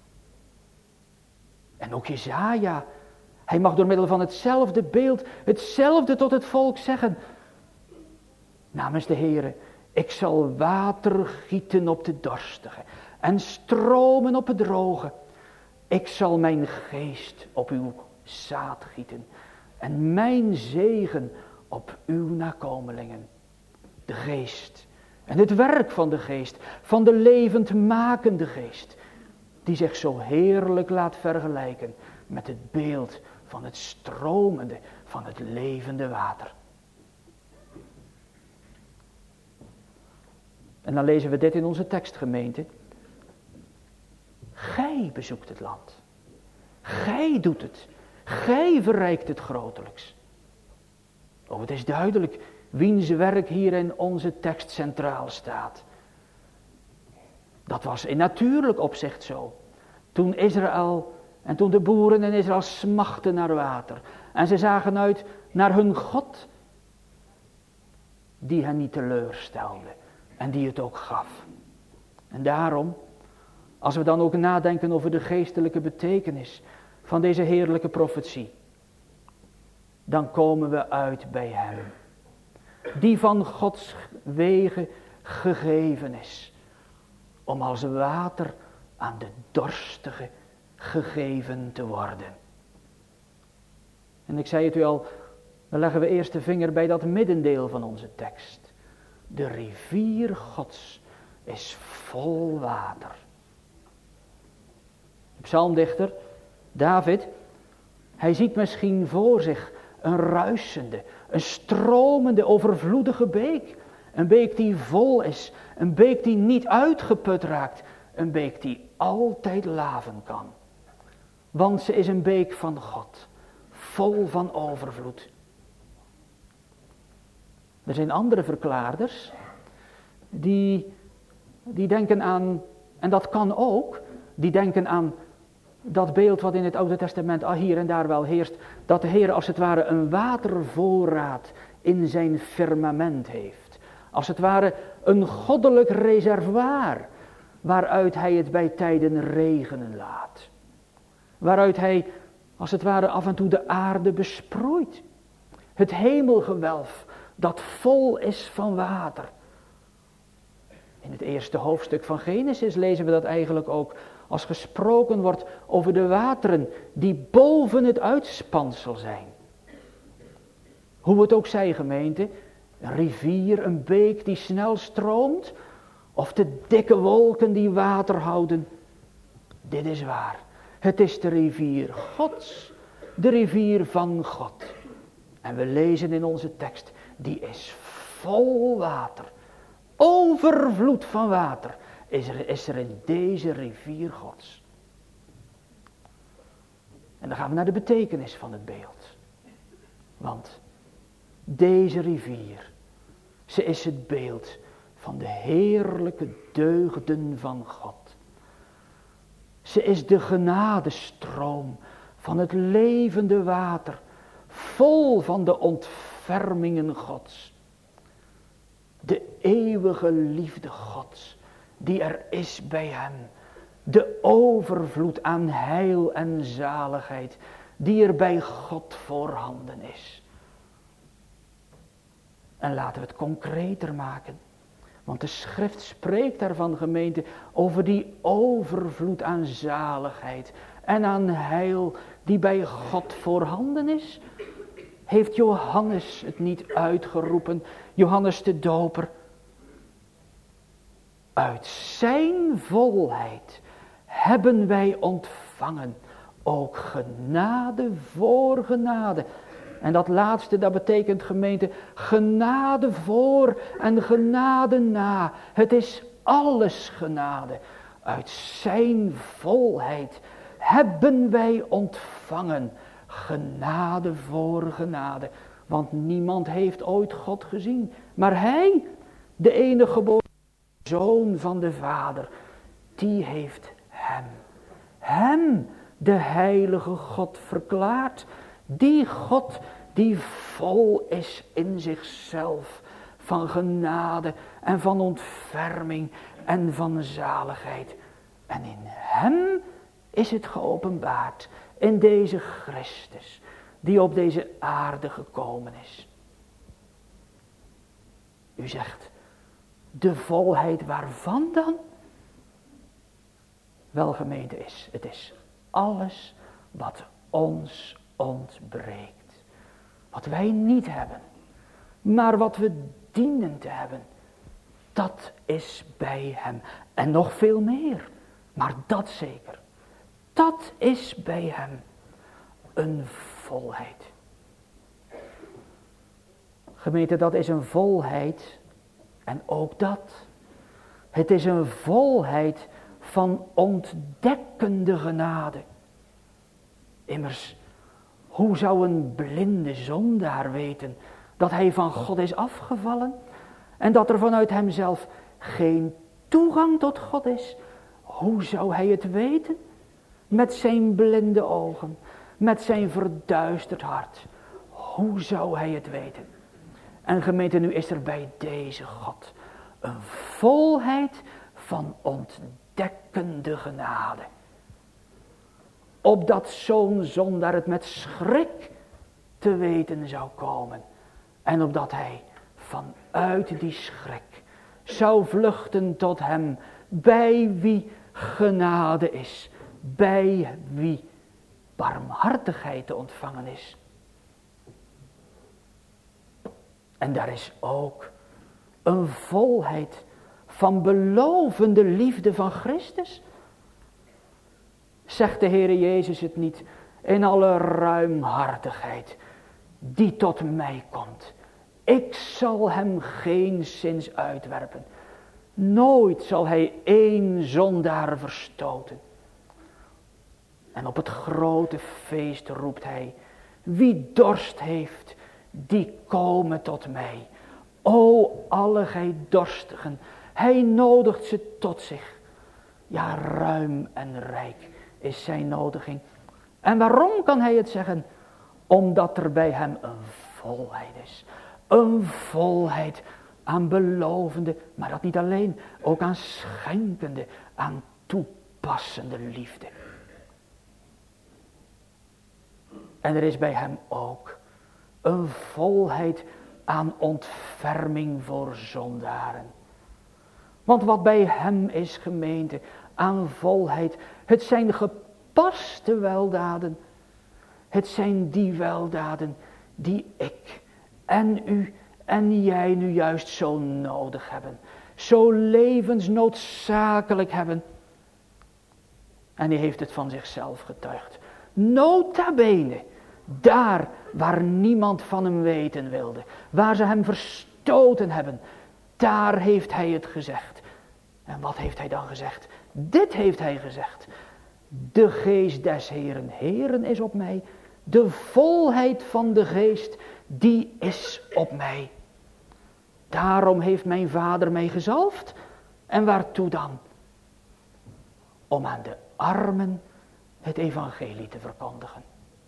En ook Jesaja, hij mag door middel van hetzelfde beeld, hetzelfde tot het volk zeggen. Namens de Heere, ik zal water gieten op de dorstige en stromen op het droge. Ik zal mijn geest op uw zaad gieten en mijn zegen op uw nakomelingen. De geest en het werk van de geest, van de levendmakende geest, die zich zo heerlijk laat vergelijken met het beeld van het stromende, van het levende water. En dan lezen we dit in onze tekstgemeente. Gij bezoekt het land. Gij doet het. Gij verrijkt het grotelijks. Oh, het is duidelijk wiens werk hier in onze tekst centraal staat. Dat was in natuurlijk opzicht zo. Toen Israël en toen de boeren in Israël smachten naar water. En ze zagen uit naar hun God, die hen niet teleurstelde. En die het ook gaf. En daarom, als we dan ook nadenken over de geestelijke betekenis van deze heerlijke profetie, dan komen we uit bij hem, die van Gods wegen gegeven is, om als water aan de dorstige gegeven te worden. En ik zei het u al, dan leggen we eerst de vinger bij dat middendeel van onze tekst. De rivier Gods is vol water. De psalmdichter, David, hij ziet misschien voor zich een ruisende, een stromende, overvloedige beek. Een beek die vol is. Een beek die niet uitgeput raakt. Een beek die altijd laven kan. Want ze is een beek van God. Vol van overvloed. Er zijn andere verklaarders. Die, die denken aan, en dat kan ook. Die denken aan dat beeld wat in het Oude Testament al hier en daar wel heerst. Dat de Heer als het ware een watervoorraad in zijn firmament heeft. Als het ware een goddelijk reservoir. Waaruit hij het bij tijden regenen laat. Waaruit hij als het ware af en toe de aarde besproeit. Het hemelgewelf dat vol is van water. In het eerste hoofdstuk van Genesis lezen we dat eigenlijk ook. Als gesproken wordt over de wateren die boven het uitspansel zijn. Hoe het ook zij, gemeente. Een rivier, een beek die snel stroomt. Of de dikke wolken die water houden. Dit is waar. Het is de rivier Gods. De rivier van God. En we lezen in onze tekst. Die is vol water. Overvloed van water. Is er, is er in deze rivier Gods. En dan gaan we naar de betekenis van het beeld. Want deze rivier. Ze is het beeld van de heerlijke deugden van God. Ze is de genadestroom van het levende water, vol van de ontfermingen Gods. De eeuwige liefde Gods, die er is bij hem. De overvloed aan heil en zaligheid, die er bij God voorhanden is. En laten we het concreter maken. Want de schrift spreekt daarvan, gemeente, over die overvloed aan zaligheid en aan heil die bij God voorhanden is. Heeft Johannes het niet uitgeroepen, Johannes de Doper? Uit zijn volheid hebben wij ontvangen, ook genade voor genade. En dat laatste, dat betekent, gemeente, genade voor en genade na. Het is alles genade. Uit zijn volheid hebben wij ontvangen, genade voor genade. Want niemand heeft ooit God gezien. Maar hij, de enige geboren Zoon van de Vader, die heeft hem. Hem, de heilige God, verklaard. Die God die vol is in zichzelf van genade en van ontferming en van zaligheid. En in hem is het geopenbaard, in deze Christus die op deze aarde gekomen is. U zegt, de volheid waarvan dan? Wel, gemeente, is, het is alles wat ons ontbreekt. Wat wij niet hebben, maar wat we dienen te hebben, dat is bij hem. En nog veel meer, maar dat zeker. Dat is bij hem een volheid. Gemeente, dat is een volheid en ook dat. Het is een volheid van ontdekkende genade. Immers, hoe zou een blinde zondaar weten dat hij van God is afgevallen en dat er vanuit hemzelf geen toegang tot God is? Hoe zou hij het weten? Met zijn blinde ogen, met zijn verduisterd hart. Hoe zou hij het weten? En gemeente, nu is er bij deze God een volheid van ontdekkende genade. Opdat zo'n zondaar het met schrik te weten zou komen. En opdat hij vanuit die schrik zou vluchten tot hem, bij wie genade is, bij wie barmhartigheid te ontvangen is. En daar is ook een volheid van belovende liefde van Christus. Zegt de Heere Jezus het niet in alle ruimhartigheid die tot mij komt, Ik zal hem geenszins uitwerpen. Nooit zal hij één zondaar verstoten. En op het grote feest roept hij, wie dorst heeft, die komen tot mij. O, alle gij dorstigen, hij nodigt ze tot zich. Ja, ruim en rijk is zijn nodiging. En waarom kan hij het zeggen? Omdat er bij hem een volheid is. Een volheid aan belovende, maar dat niet alleen, ook aan schenkende, aan toepassende liefde. En er is bij hem ook een volheid aan ontferming voor zondaren. Want wat bij hem is, gemeente, aan volheid, het zijn gepaste weldaden. Het zijn die weldaden die ik en u en jij nu juist zo nodig hebben. Zo levensnoodzakelijk hebben. En hij heeft het van zichzelf getuigd. Nota bene, daar waar niemand van hem weten wilde, waar ze hem verstoten hebben, daar heeft hij het gezegd. En wat heeft hij dan gezegd? Dit heeft hij gezegd. De geest des Heeren, Heeren is op mij. De volheid van de geest, die is op mij. Daarom heeft mijn vader mij gezalfd. En waartoe dan? Om aan de armen het evangelie te verkondigen.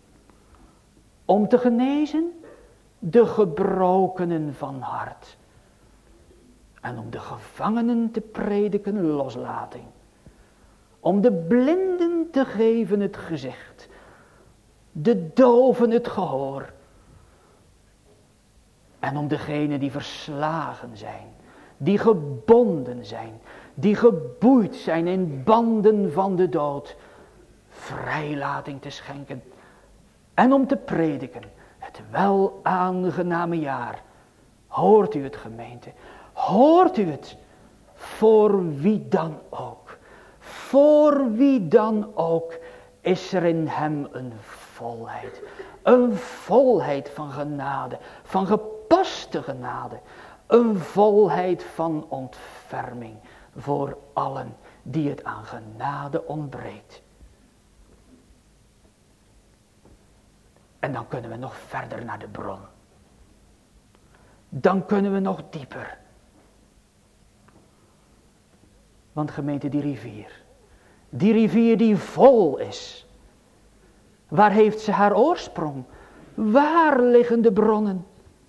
Om te genezen de gebrokenen van hart. En om de gevangenen te prediken loslating. Om de blinden te geven het gezicht. De doven het gehoor. En om degenen die verslagen zijn. Die gebonden zijn. Die geboeid zijn in banden van de dood. Vrijlating te schenken. En om te prediken. Het wel aangename jaar. Hoort u het, gemeente? Hoort u het? Voor wie dan ook. Voor wie dan ook is er in hem een volheid. Een volheid van genade. Van gepaste genade. Een volheid van ontferming. Voor allen die het aan genade ontbreekt. En dan kunnen we nog verder naar de bron. Dan kunnen we nog dieper. Want gemeente, die rivier. Die rivier die vol is. Waar heeft ze haar oorsprong? Waar liggen de bronnen?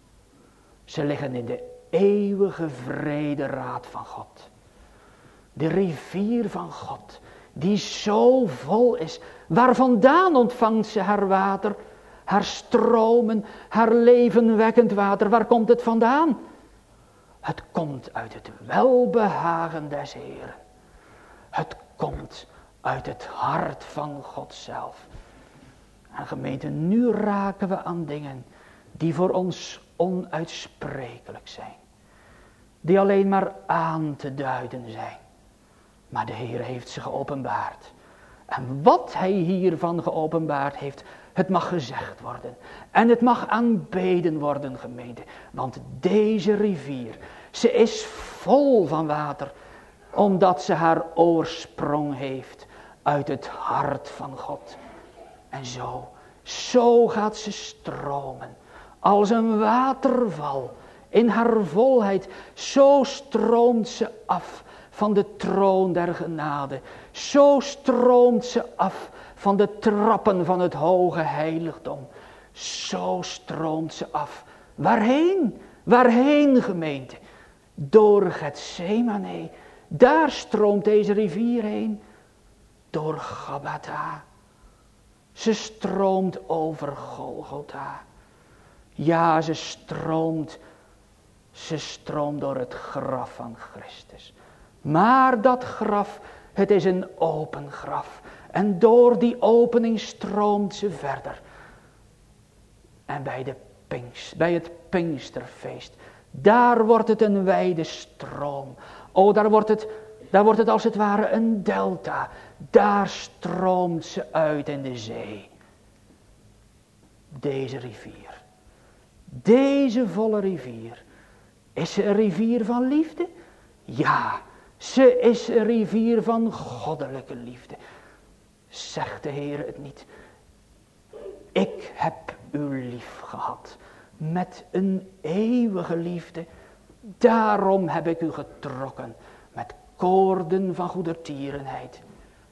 Ze liggen in de eeuwige vrede raad van God. De rivier van God. Die zo vol is. Waar vandaan ontvangt ze haar water? Haar stromen, haar levenwekkend water. Waar komt het vandaan? Het komt uit het welbehagen des Heeren. Het komt uit het hart van God zelf. En gemeente, nu raken we aan dingen die voor ons onuitsprekelijk zijn. Die alleen maar aan te duiden zijn. Maar de Heer heeft ze geopenbaard. En wat hij hiervan geopenbaard heeft, het mag gezegd worden. En het mag aanbeden worden, gemeente. Want deze rivier, ze is vol van water. Omdat ze haar oorsprong heeft uit het hart van God. En zo, zo gaat ze stromen. Als een waterval in haar volheid. Zo stroomt ze af van de troon der genade. Zo stroomt ze af van de trappen van het hoge heiligdom. Zo stroomt ze af. Waarheen? Waarheen, gemeente? Door Getsemane. Daar stroomt deze rivier heen. Door Gabbatha. Ze stroomt over Golgotha. Ja, ze stroomt. Ze stroomt door het graf van Christus. Maar dat graf, het is een open graf. En door die opening stroomt ze verder. En bij, de Pinkst, bij het Pinksterfeest, daar wordt het een wijde stroom. O, daar wordt het, daar wordt het als het ware een delta. Daar stroomt ze uit in de zee. Deze rivier, Deze volle rivier. Is ze een rivier van liefde? Ja, ze is een rivier van goddelijke liefde. Zegt de Heer het niet? Ik heb u lief gehad met een eeuwige liefde. Daarom heb ik u getrokken met koorden van goedertierenheid.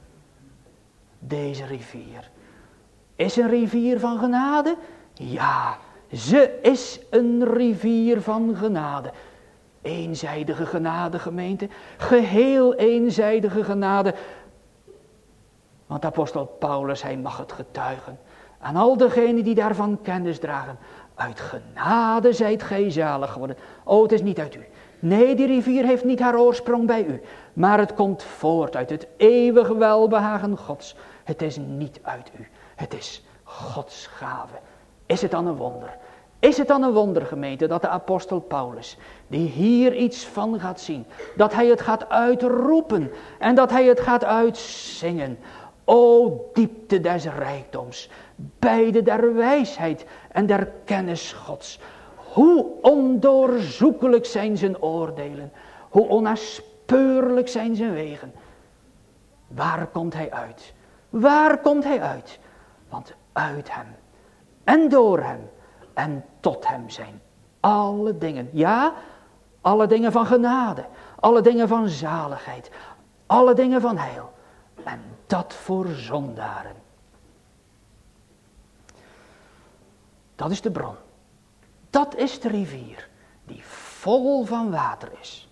Deze rivier is een rivier van genade. Ja, ze is een rivier van genade. Eenzijdige genade, gemeente. Geheel eenzijdige genade. Want apostel Paulus, hij mag het getuigen. Aan al degenen die daarvan kennis dragen. Uit genade zijt gij zalig geworden. Oh, het is niet uit u. Nee, die rivier heeft niet haar oorsprong bij u. Maar het komt voort uit het eeuwige welbehagen Gods. Het is niet uit u. Het is Gods gave. Is het dan een wonder? Is het dan een wonder, gemeente, dat de apostel Paulus, die hier iets van gaat zien, dat hij het gaat uitroepen en dat hij het gaat uitzingen. O diepte des rijkdoms, beide der wijsheid en der kennis Gods. Hoe ondoorzoekelijk zijn zijn oordelen, hoe onnaspeurlijk zijn zijn wegen. Waar komt hij uit? Waar komt hij uit? Want uit hem en door hem en tot hem zijn alle dingen. Ja, alle dingen van genade, alle dingen van zaligheid, alle dingen van heil. En dat voor zondaren. Dat is de bron. Dat is de rivier die vol van water is.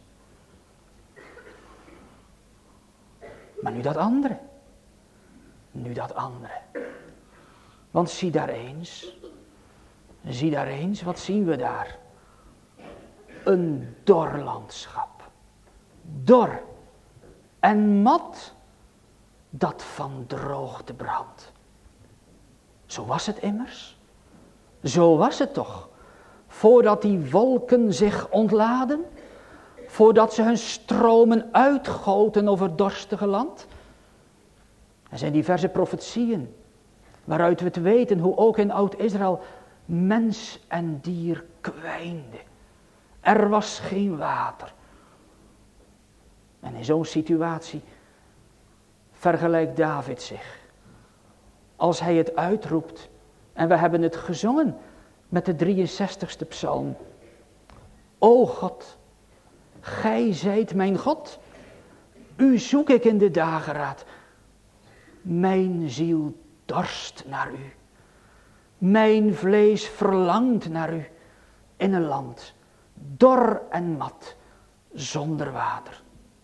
Maar nu dat andere. Nu dat andere. Want zie daar eens. Zie daar eens, wat zien we daar? Een dor landschap. Dor en mat, dat van droogte brandt. Zo was het immers. Zo was het toch. Voordat die wolken zich ontladen. Voordat ze hun stromen uitgoten over het dorstige land. Er zijn diverse profetieën. Waaruit we het weten hoe ook in Oud-Israël mens en dier kwijnden. Er was geen water. En in zo'n situatie vergelijkt David zich. Als hij het uitroept. En we hebben het gezongen met de drieënzestigste psalm. O God, gij zijt mijn God. U zoek ik in de dageraad. Mijn ziel dorst naar u. Mijn vlees verlangt naar u. In een land dor en mat, zonder water.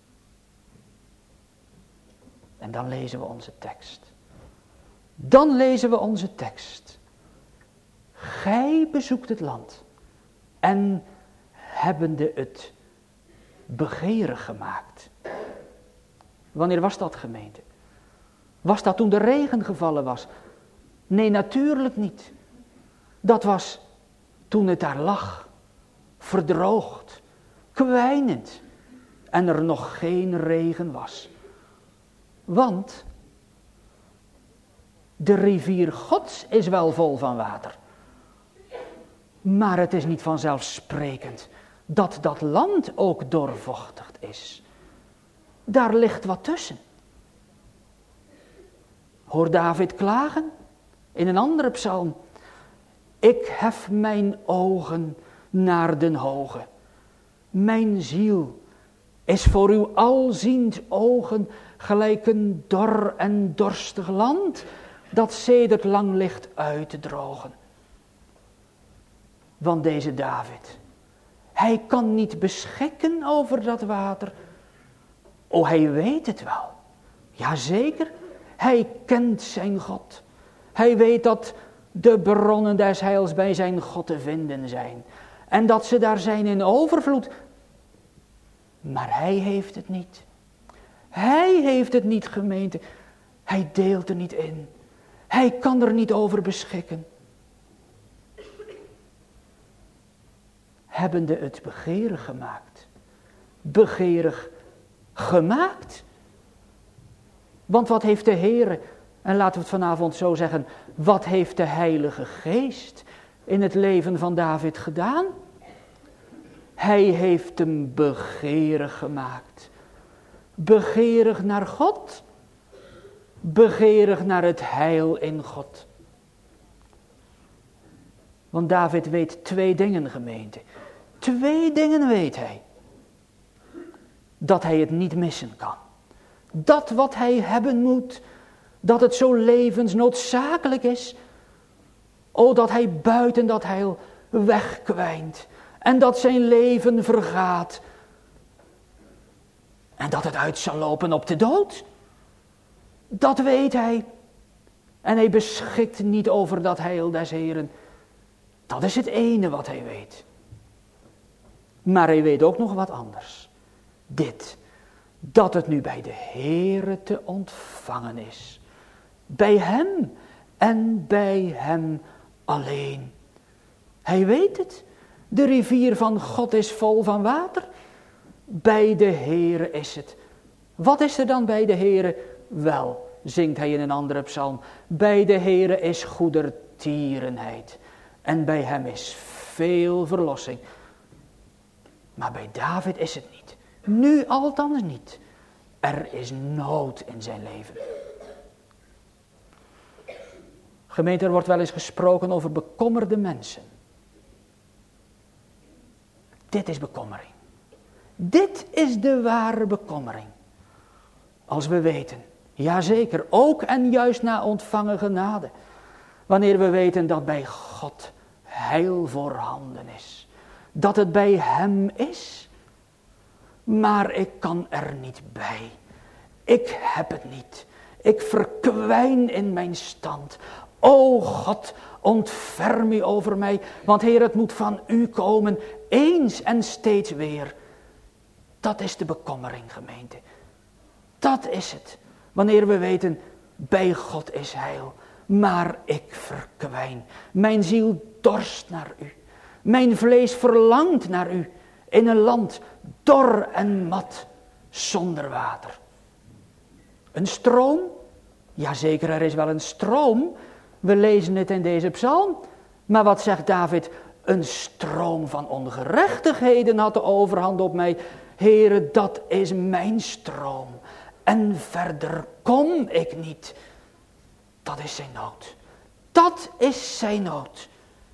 En dan lezen we onze tekst. Dan lezen we onze tekst. Gij bezoekt het land en hebbende het begeerig gemaakt. Wanneer was dat, gemeente? Was dat toen de regen gevallen was? Nee, natuurlijk niet. Dat was toen het daar lag, verdroogd, kwijnend en er nog geen regen was. Want de rivier Gods is wel vol van water. Maar het is niet vanzelfsprekend dat dat land ook doorvochtigd is. Daar ligt wat tussen. Hoor David klagen in een andere psalm. Ik hef mijn ogen naar den hoge. Mijn ziel is voor uw alziend ogen gelijk een dor en dorstig land dat sedert lang ligt uit te drogen. Want deze David, hij kan niet beschikken over dat water. Oh, hij weet het wel. Jazeker, hij kent zijn God. Hij weet dat de bronnen des heils bij zijn God te vinden zijn. En dat ze daar zijn in overvloed. Maar hij heeft het niet. Hij heeft het niet, gemeente. Hij deelt er niet in. Hij kan er niet over beschikken. Hebbende het begeerig gemaakt. Begeerig gemaakt. Want wat heeft de Heere, en laten we het vanavond zo zeggen, wat heeft de Heilige Geest in het leven van David gedaan? Hij heeft hem begeerig gemaakt. Begeerig naar God. Begeerig naar het heil in God. Want David weet twee dingen, gemeente. Twee dingen weet hij. Dat hij het niet missen kan. Dat wat hij hebben moet, dat het zo levensnoodzakelijk is. O, dat hij buiten dat heil wegkwijnt. En dat zijn leven vergaat. En dat het uit zal lopen op de dood. Dat weet hij. En hij beschikt niet over dat heil des Heren. Dat is het ene wat hij weet. Maar hij weet ook nog wat anders. Dit. Dat het nu bij de Heere te ontvangen is. Bij hem en bij hem alleen. Hij weet het. De rivier van God is vol van water. Bij de Heere is het. Wat is er dan bij de Heere? Wel, zingt hij in een andere psalm. Bij de Heere is goedertierenheid. En bij hem is veel verlossing. Maar bij David is het niet. Nu althans niet. Er is nood in zijn leven. Gemeente, er wordt wel eens gesproken over bekommerde mensen. Dit is bekommering. Dit is de ware bekommering. Als we weten, jazeker, ook en juist na ontvangen genade. Wanneer we weten dat bij God heil voorhanden is. Dat het bij hem is. Maar ik kan er niet bij. Ik heb het niet. Ik verkwijn in mijn stand. O God, ontferm u over mij. Want Heer, het moet van u komen. Eens en steeds weer. Dat is de bekommering, gemeente. Dat is het. Wanneer we weten, bij God is heil. Maar ik verkwijn. Mijn ziel dorst naar u. Mijn vlees verlangt naar u. In een land dor en mat, zonder water. Een stroom? Jazeker, er is wel een stroom. We lezen het in deze psalm. Maar wat zegt David? Een stroom van ongerechtigheden had de overhand op mij. Heere, dat is mijn stroom. En verder kom ik niet. Dat is zijn nood. Dat is zijn nood.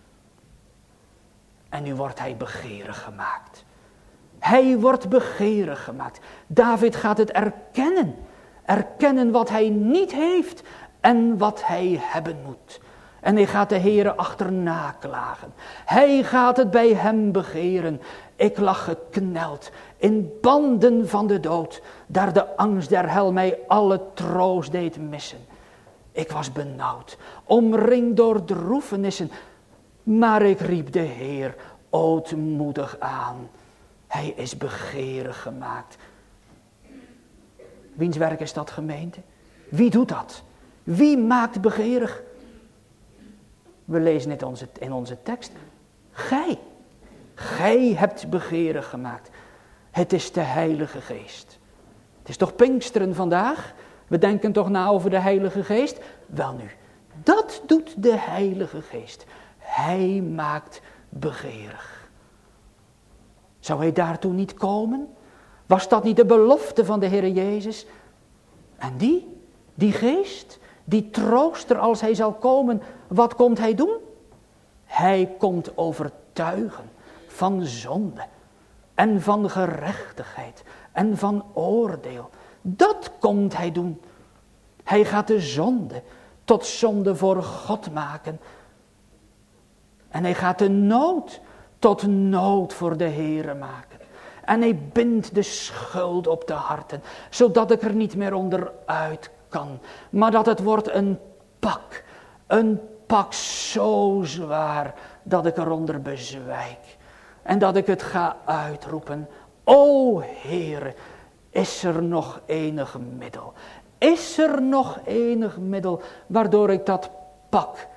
En nu wordt hij begeerig gemaakt. Hij wordt begeerig gemaakt. David gaat het erkennen. Erkennen wat hij niet heeft en wat hij hebben moet. En hij gaat de Heere achterna klagen. Hij gaat het bij hem begeren. Ik lag gekneld in banden van de dood. Daar de angst der hel mij alle troost deed missen. Ik was benauwd, omringd door droefenissen. Maar ik riep de Heer ootmoedig aan. Hij is begeerig gemaakt. Wiens werk is dat, gemeente? Wie doet dat? Wie maakt begeerig? We lezen het in onze, in onze tekst. Gij. Gij hebt begeerig gemaakt. Het is de Heilige Geest. Het is toch Pinksteren vandaag? We denken toch na over de Heilige Geest? Wel nu, dat doet de Heilige Geest. Hij maakt begeerig. Zou hij daartoe niet komen? Was dat niet de belofte van de Heer Jezus? En die, die geest, die trooster als hij zal komen, wat komt hij doen? Hij komt overtuigen van zonde en van gerechtigheid en van oordeel. Dat komt hij doen. Hij gaat de zonde tot zonde voor God maken. En hij gaat de nood tot nood voor de Heere maken. En hij bindt de schuld op de harten, zodat ik er niet meer onderuit kan. Maar dat het wordt een pak, een pak zo zwaar dat ik eronder bezwijk. En dat ik het ga uitroepen. O Heere, is er nog enig middel? Is er nog enig middel waardoor ik dat pak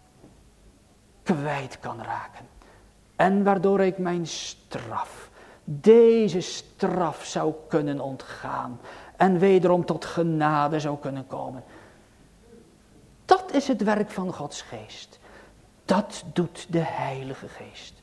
kwijt kan raken? En waardoor ik mijn straf, deze straf zou kunnen ontgaan. En wederom tot genade zou kunnen komen. Dat is het werk van Gods geest. Dat doet de Heilige Geest.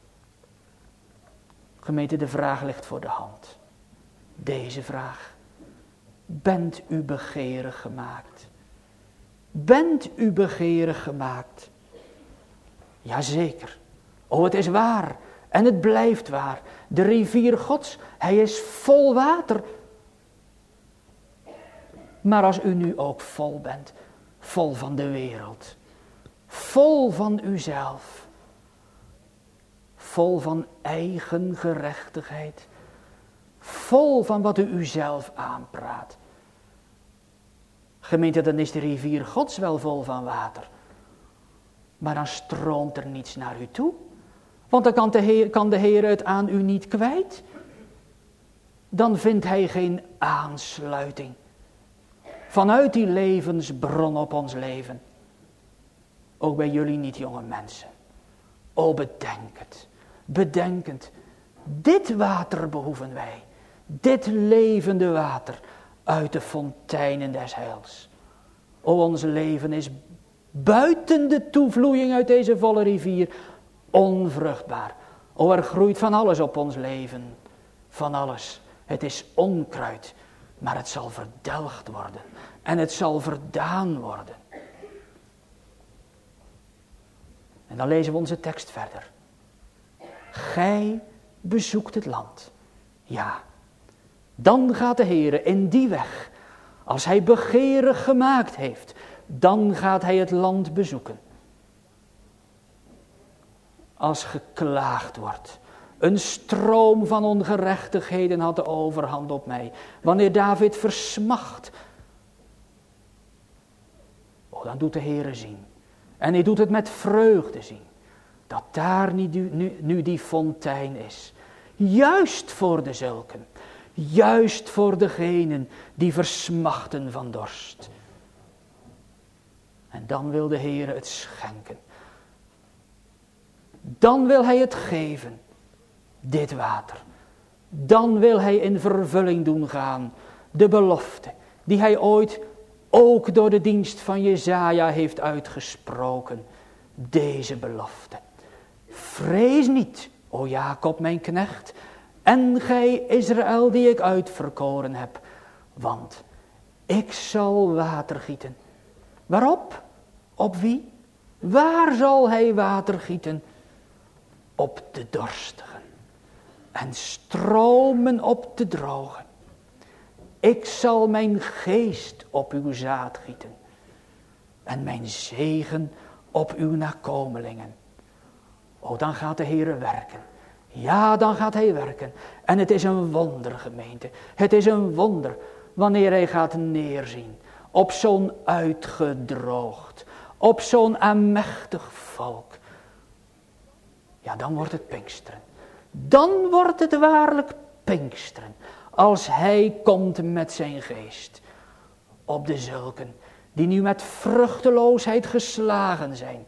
Gemeente, de vraag ligt voor de hand. Deze vraag. Bent u begeerig gemaakt? Bent u begeerig gemaakt? Jazeker. Oh, het is waar. En het blijft waar. De rivier Gods, hij is vol water. Maar als u nu ook vol bent, vol van de wereld, vol van uzelf, vol van eigen gerechtigheid, vol van wat u uzelf aanpraat. Gemeente, dan is de rivier Gods wel vol van water. Maar dan stroomt er niets naar u toe. Want dan kan de Heer, kan de Heer het aan u niet kwijt. Dan vindt hij geen aansluiting vanuit die levensbron op ons leven. Ook bij jullie niet, jonge mensen. O, bedenk het. Bedenk het. Dit water behoeven wij. Dit levende water uit de fonteinen des heils. O, ons leven is buiten de toevloeiing uit deze volle rivier onvruchtbaar. O, er groeit van alles op ons leven. Van alles. Het is onkruid. Maar het zal verdelgd worden. En het zal verdaan worden. En dan lezen we onze tekst verder. Gij bezoekt het land. Ja, dan gaat de Heere in die weg. Als hij begeerig gemaakt heeft, dan gaat hij het land bezoeken. Als geklaagd wordt. Een stroom van ongerechtigheden had de overhand op mij. Wanneer David versmacht. Oh, dan doet de Heere zien. En hij doet het met vreugde zien. Dat daar nu, nu, nu die fontein is. Juist voor de zulken. Juist voor degenen die versmachten van dorst. En dan wil de Heere het schenken. Dan wil hij het geven. Dit water. Dan wil hij in vervulling doen gaan. De belofte die hij ooit ook door de dienst van Jesaja heeft uitgesproken. Deze belofte. Vrees niet, o Jacob mijn knecht, en gij Israël die ik uitverkoren heb. Want ik zal water gieten. Waarop? Op wie? Waar zal hij water gieten? Op de dorstigen. En stromen op de drogen. Ik zal mijn geest op uw zaad gieten. En mijn zegen op uw nakomelingen. O, dan gaat de Heere werken. Ja, dan gaat hij werken. En het is een wonder, gemeente. Het is een wonder wanneer hij gaat neerzien. Op zo'n uitgedroogd. Op zo'n aanmächtig volk. Ja, dan wordt het Pinksteren. Dan wordt het waarlijk Pinksteren. Als hij komt met zijn geest. Op de zulken die nu met vruchteloosheid geslagen zijn.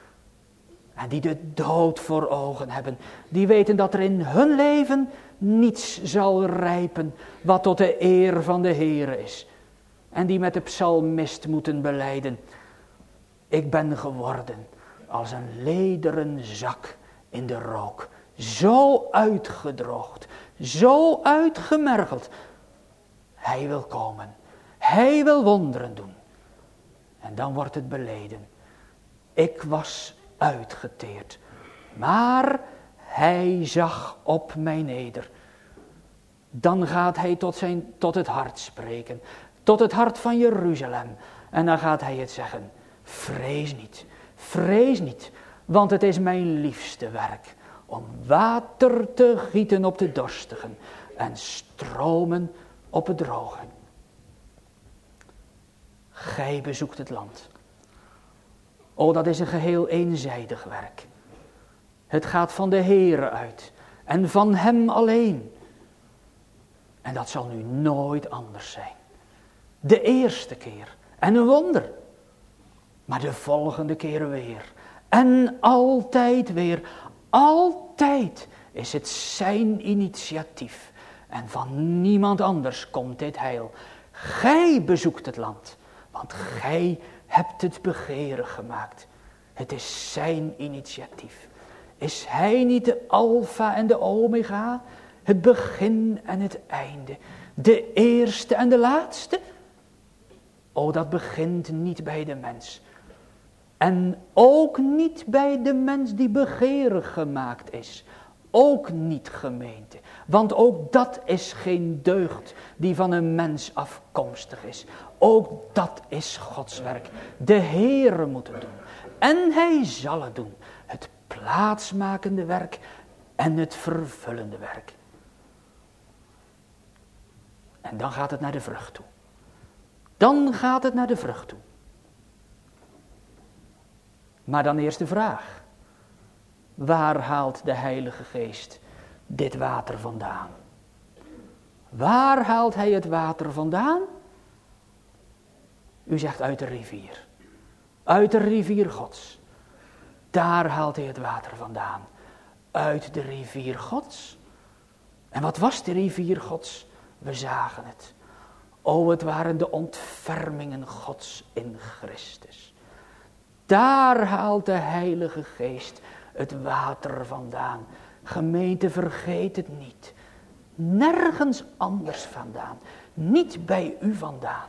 En die de dood voor ogen hebben. Die weten dat er in hun leven niets zal rijpen wat tot de eer van de Heere is. En die met de psalmist moeten belijden. Ik ben geworden als een lederen zak in de rook. Zo uitgedroogd. Zo uitgemergeld. Hij wil komen. Hij wil wonderen doen. En dan wordt het beleden. Ik was uitgeteerd. Maar hij zag op mij neder. Dan gaat hij tot, zijn, tot het hart spreken. Tot het hart van Jeruzalem. En dan gaat hij het zeggen. Vrees niet. Vrees niet. Want het is mijn liefste werk. Om water te gieten op de dorstigen. En stromen op het droge. Gij bezoekt het land. O, dat is een geheel eenzijdig werk. Het gaat van de Heere uit. En van hem alleen. En dat zal nu nooit anders zijn. De eerste keer. En een wonder. Maar de volgende keer weer. En altijd weer. Altijd is het zijn initiatief. En van niemand anders komt dit heil. Gij bezoekt het land. Want gij hebt het begeerig gemaakt. Het is zijn initiatief. Is hij niet de alfa en de omega? Het begin en het einde. De eerste en de laatste? O, dat begint niet bij de mens. En ook niet bij de mens die begeerig gemaakt is. Ook niet, gemeente. Want ook dat is geen deugd die van een mens afkomstig is. Ook dat is Gods werk. De Heere moet het doen. En hij zal het doen. Het plaatsmakende werk en het vervullende werk. En dan gaat het naar de vrucht toe. Dan gaat het naar de vrucht toe. Maar dan eerst de vraag. Waar haalt de Heilige Geest dit water vandaan? Waar haalt hij het water vandaan? U zegt uit de rivier. Uit de rivier Gods. Daar haalt hij het water vandaan. Uit de rivier Gods. En wat was de rivier Gods? We zagen het. O, het waren de ontfermingen Gods in Christus. Daar haalt de Heilige Geest het water vandaan. Gemeente, vergeet het niet. Nergens anders vandaan. Niet bij u vandaan.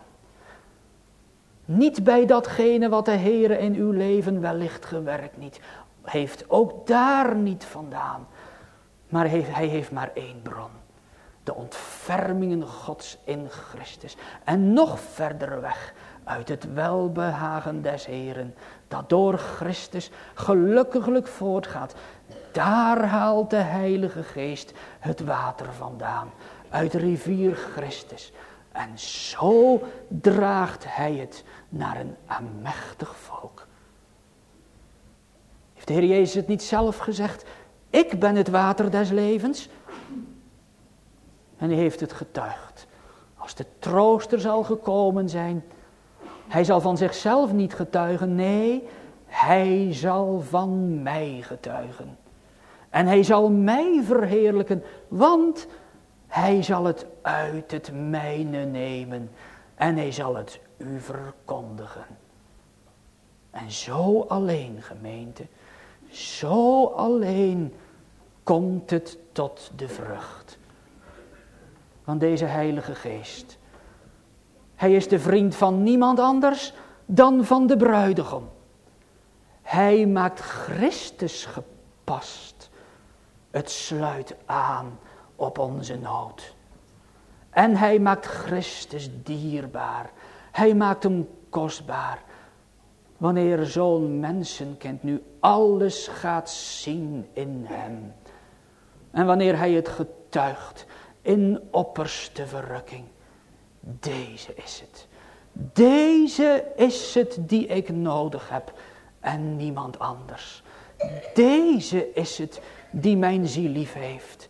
Niet bij datgene wat de Heere in uw leven wellicht gewerkt niet. Heeft ook daar niet vandaan. Maar hij heeft maar één bron. De ontfermingen Gods in Christus. En nog verder weg uit het welbehagen des Heeren. Dat door Christus gelukkiglijk voortgaat. Daar haalt de Heilige Geest het water vandaan. Uit de rivier Christus. En zo draagt hij het naar een aanmächtig volk. Heeft de Heer Jezus het niet zelf gezegd? Ik ben het water des levens. En hij heeft het getuigd. Als de trooster zal gekomen zijn. Hij zal van zichzelf niet getuigen. Nee, hij zal van mij getuigen. En hij zal mij verheerlijken. Want hij zal het uit het mijne nemen. En hij zal het u verkondigen. En zo alleen, gemeente. Zo alleen komt het tot de vrucht. Van deze Heilige Geest. Hij is de vriend van niemand anders dan van de bruidegom. Hij maakt Christus gepast. Het sluit aan op onze nood. En hij maakt Christus dierbaar. Hij maakt hem kostbaar. Wanneer zo'n mensenkind nu alles gaat zien in hem. En wanneer hij het getuigt in opperste verrukking. Deze is het. Deze is het die ik nodig heb en niemand anders. Deze is het die mijn ziel lief heeft.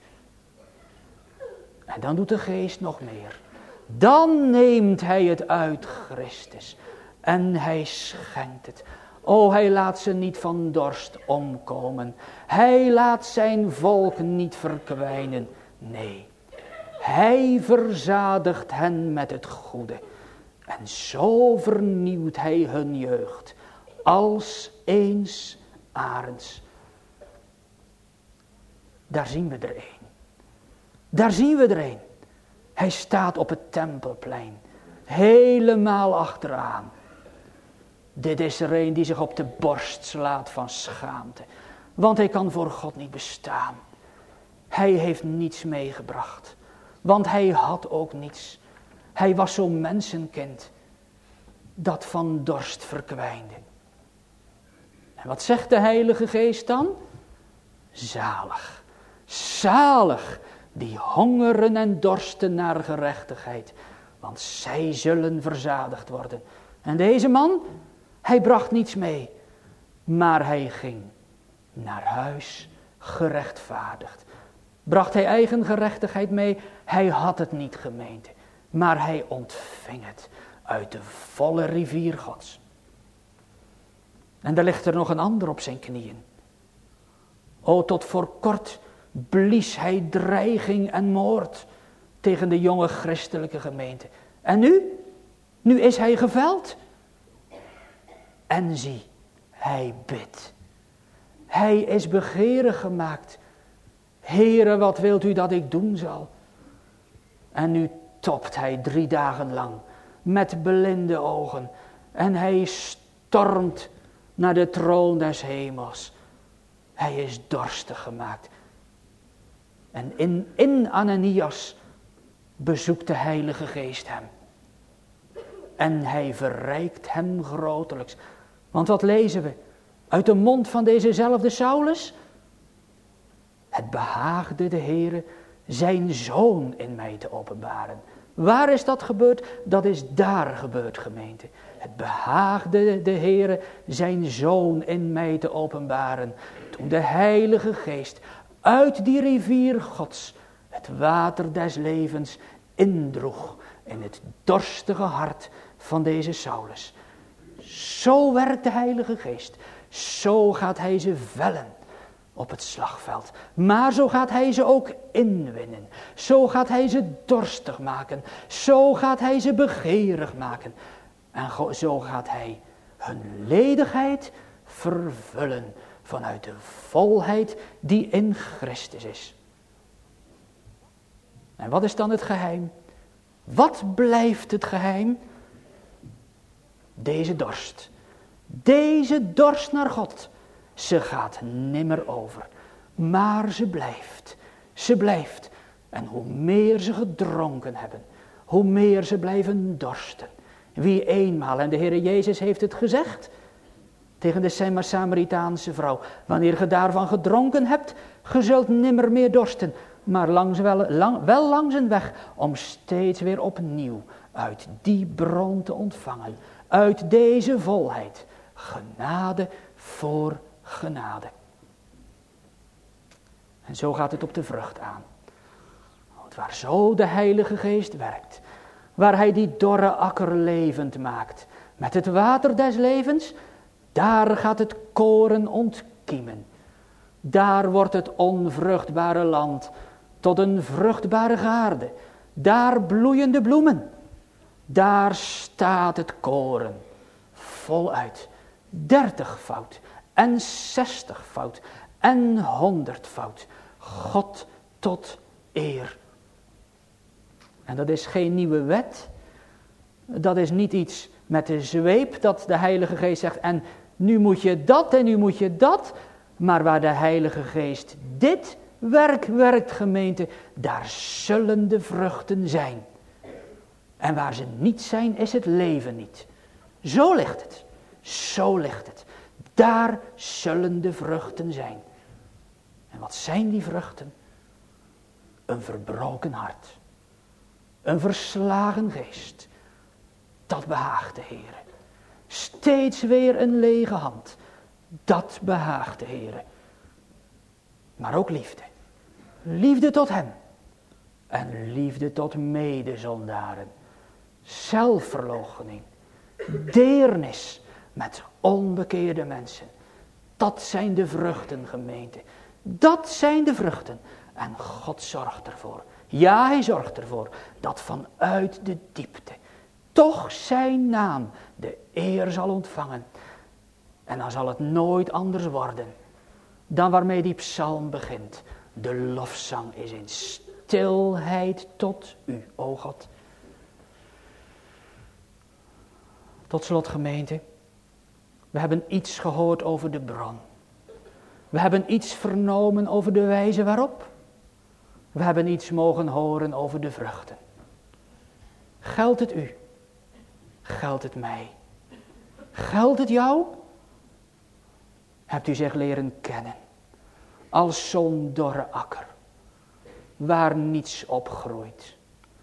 En dan doet de Geest nog meer. Dan neemt hij het uit Christus en hij schenkt het. O, hij laat ze niet van dorst omkomen. Hij laat zijn volk niet verkwijnen. Nee, hij verzadigt hen met het goede. En zo vernieuwt hij hun jeugd. Als eens arends. Daar zien we er een. Daar zien we er een. Hij staat op het tempelplein. Helemaal achteraan. Dit is er een die zich op de borst slaat van schaamte. Want hij kan voor God niet bestaan. Hij heeft niets meegebracht. Want hij had ook niets. Hij was zo'n mensenkind dat van dorst verkwijnde. En wat zegt de Heilige Geest dan? Zalig. Zalig die hongeren en dorsten naar gerechtigheid. Want zij zullen verzadigd worden. En deze man, hij bracht niets mee. Maar hij ging naar huis gerechtvaardigd. Bracht hij eigen gerechtigheid mee? Hij had het niet, gemeente. Maar hij ontving het uit de volle rivier Gods. En daar ligt er nog een ander op zijn knieën. O, tot voor kort blies hij dreiging en moord tegen de jonge christelijke gemeente. En nu? Nu is hij geveld. En zie, hij bidt. Hij is begeerig gemaakt. Heere, wat wilt u dat ik doen zal? En nu topt hij drie dagen lang met blinde ogen. En hij stormt naar de troon des hemels. Hij is dorstig gemaakt. En in, in Ananias bezoekt de Heilige Geest hem. En hij verrijkt hem grotelijks. Want wat lezen we? Uit de mond van dezezelfde Saulus? Het behaagde de Heere zijn zoon in mij te openbaren. Waar is dat gebeurd? Dat is daar gebeurd, gemeente. Het behaagde de Heere zijn zoon in mij te openbaren. Toen de Heilige Geest uit die rivier Gods het water des levens indroeg in het dorstige hart van deze Saulus. Zo werkt de Heilige Geest. Zo gaat hij ze vellen op het slagveld. Maar zo gaat hij ze ook inwinnen. Zo gaat hij ze dorstig maken. Zo gaat hij ze begeerig maken. En zo gaat hij hun ledigheid vervullen vanuit de volheid die in Christus is. En wat is dan het geheim? Wat blijft het geheim? Deze dorst. Deze dorst naar God. Ze gaat nimmer over. Maar ze blijft. Ze blijft. En hoe meer ze gedronken hebben, hoe meer ze blijven dorsten. Wie eenmaal, en de Heere Jezus heeft het gezegd tegen de Samaritaanse vrouw. Wanneer ge daarvan gedronken hebt, ge zult nimmer meer dorsten. Maar langs wel, lang, wel langs een weg om steeds weer opnieuw uit die bron te ontvangen. Uit deze volheid. Genade voor genade. En zo gaat het op de vrucht aan. Want waar zo de Heilige Geest werkt. Waar hij die dorre akker levend maakt. Met het water des levens. Daar gaat het koren ontkiemen. Daar wordt het onvruchtbare land tot een vruchtbare gaarde. Daar bloeien de bloemen. Daar staat het koren voluit. Dertigvoud en zestigvoud en honderdvoud. God tot eer. En dat is geen nieuwe wet. Dat is niet iets met de zweep dat de Heilige Geest zegt. En nu moet je dat en nu moet je dat. Maar waar de Heilige Geest dit werk werkt, gemeente, daar zullen de vruchten zijn. En waar ze niet zijn, is het leven niet. Zo ligt het. Zo ligt het. Daar zullen de vruchten zijn. En wat zijn die vruchten? Een verbroken hart. Een verslagen geest. Dat behaagt de Heere. Steeds weer een lege hand. Dat behaagt de Heere. Maar ook liefde. Liefde tot hem. En liefde tot medezondaren. Zelfverloochening. Deernis met onbekeerde mensen. Dat zijn de vruchten, gemeente. Dat zijn de vruchten. En God zorgt ervoor. Ja, hij zorgt ervoor dat vanuit de diepte toch zijn naam de eer zal ontvangen. En dan zal het nooit anders worden dan waarmee die psalm begint. De lofzang is in stilheid tot u, o God. Tot slot, gemeente. We hebben iets gehoord over de bron. We hebben iets vernomen over de wijze waarop. We hebben iets mogen horen over de vruchten. Geldt het u? Geldt het mij? Geldt het jou? Hebt u zich leren kennen als zo'n dorre akker, waar niets op groeit,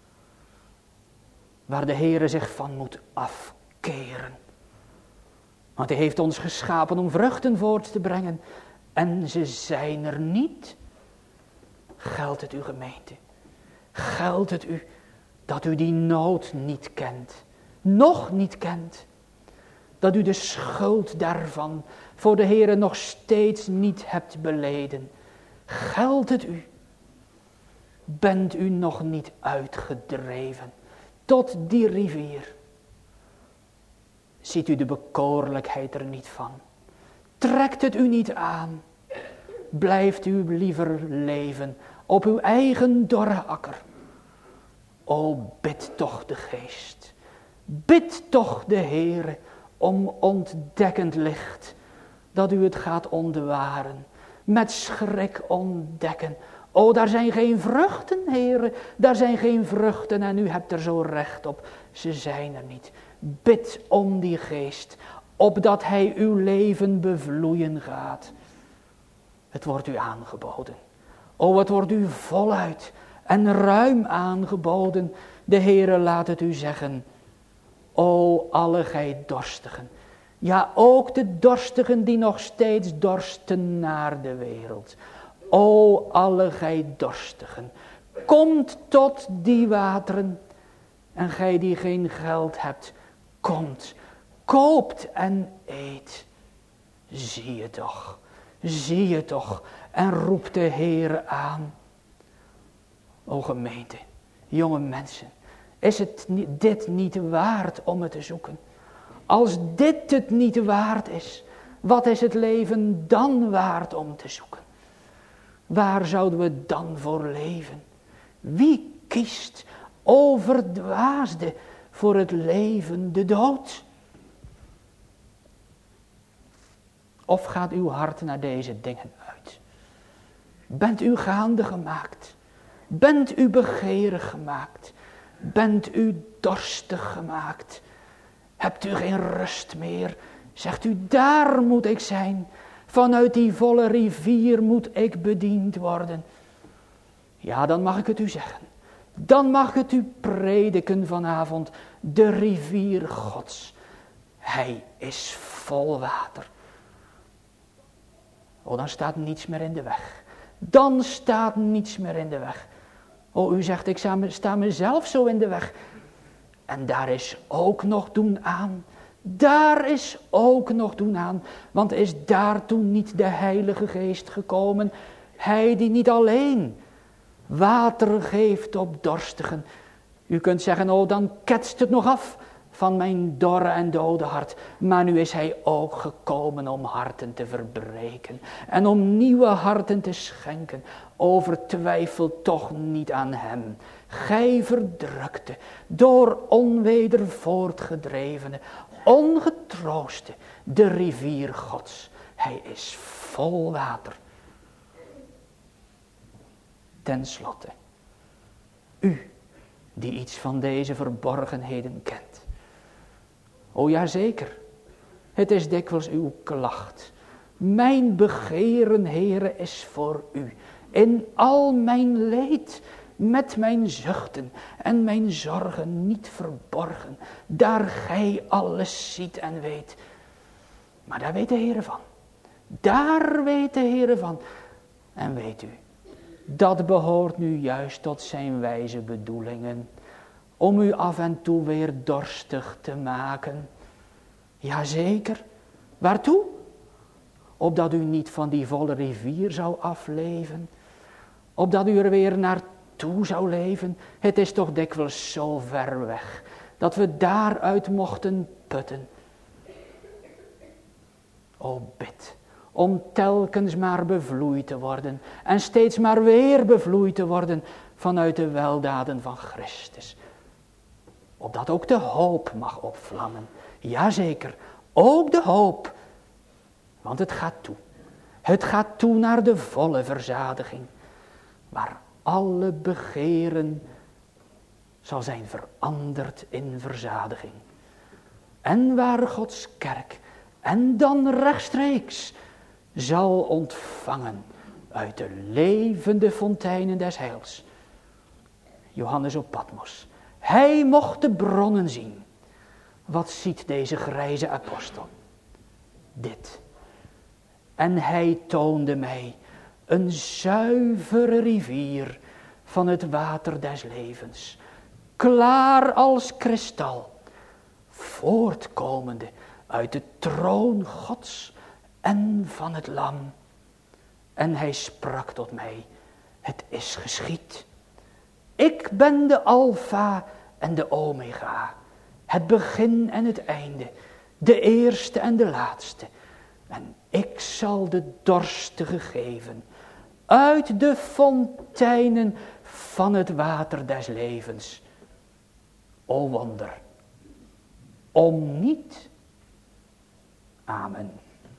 waar de Heere zich van moet afkeren. Want hij heeft ons geschapen om vruchten voort te brengen en ze zijn er niet. Geldt het u, gemeente? Geldt het u dat u die nood niet kent, nog niet kent? Dat u de schuld daarvan voor de Heere nog steeds niet hebt beleden? Geldt het u? Bent u nog niet uitgedreven tot die rivier? Ziet u de bekoorlijkheid er niet van? Trekt het u niet aan? Blijft u liever leven op uw eigen dorre akker? O, bid toch de Geest. Bid toch de Heere om ontdekkend licht, dat u het gaat ontwaren. Met schrik ontdekken. O, daar zijn geen vruchten, Heere, daar zijn geen vruchten en u hebt er zo recht op. Ze zijn er niet. Bid om die Geest, opdat hij uw leven bevloeien gaat. Het wordt u aangeboden. O, het wordt u voluit en ruim aangeboden. De Heere laat het u zeggen. O, alle gij dorstigen. Ja, ook de dorstigen die nog steeds dorsten naar de wereld. O, alle gij dorstigen. Komt tot die wateren. En gij die geen geld hebt, komt. Koopt en eet. Zie je toch. Zie je toch. En roept de Heere aan. O gemeente, jonge mensen. Is het dit niet waard om het te zoeken? Als dit het niet waard is, wat is het leven dan waard om te zoeken? Waar zouden we dan voor leven? Wie kiest overdwaasde voor het leven de dood? Of gaat uw hart naar deze dingen uit? Bent u gaande gemaakt? Bent u begeerig gemaakt? Bent u dorstig gemaakt? Hebt u geen rust meer? Zegt u, daar moet ik zijn. Vanuit die volle rivier moet ik bediend worden. Ja, dan mag ik het u zeggen. Dan mag ik het u prediken vanavond. De rivier Gods. Hij is vol water. Oh, dan staat niets meer in de weg. Dan staat niets meer in de weg. Oh, u zegt, ik sta, sta mezelf zo in de weg. En daar is ook nog doen aan. Daar is ook nog doen aan. Want is daartoe niet de Heilige Geest gekomen? Hij die niet alleen water geeft op dorstigen. U kunt zeggen, oh, dan ketst het nog af van mijn dorre en dode hart. Maar nu is hij ook gekomen om harten te verbreken. En om nieuwe harten te schenken. Overtwijfel toch niet aan hem. Gij verdrukte, door onweder voortgedrevene, ongetrooste, de rivier Gods. Hij is vol water. Ten slotte, u die iets van deze verborgenheden kent. O ja, zeker. Het is dikwijls uw klacht. Mijn begeren, Heere, is voor u. In al mijn leed, met mijn zuchten en mijn zorgen niet verborgen. Daar gij alles ziet en weet. Maar daar weet de Heere van. Daar weet de Heere van. En weet u, dat behoort nu juist tot zijn wijze bedoelingen. Om u af en toe weer dorstig te maken. Jazeker. Waartoe? Opdat u niet van die volle rivier zou afleven. Opdat u er weer naartoe zou leven. Het is toch dikwijls zo ver weg. Dat we daaruit mochten putten. O bid. Om telkens maar bevloeid te worden. En steeds maar weer bevloeid te worden. Vanuit de weldaden van Christus. Opdat ook de hoop mag opvlammen. Jazeker, ook de hoop. Want het gaat toe. Het gaat toe naar de volle verzadiging. Waar alle begeren zal zijn veranderd in verzadiging. En waar Gods kerk en dan rechtstreeks zal ontvangen uit de levende fonteinen des heils. Johannes op Patmos. Hij mocht de bronnen zien. Wat ziet deze grijze apostel? Dit. En hij toonde mij een zuivere rivier van het water des levens. Klaar als kristal. Voortkomende uit de troon Gods en van het Lam. En hij sprak tot mij. Het is geschied. Ik ben de Alpha en de Omega. Het begin en het einde. De eerste en de laatste. En ik zal de dorstige geven uit de fonteinen van het water des levens. O wonder, om niet. Amen.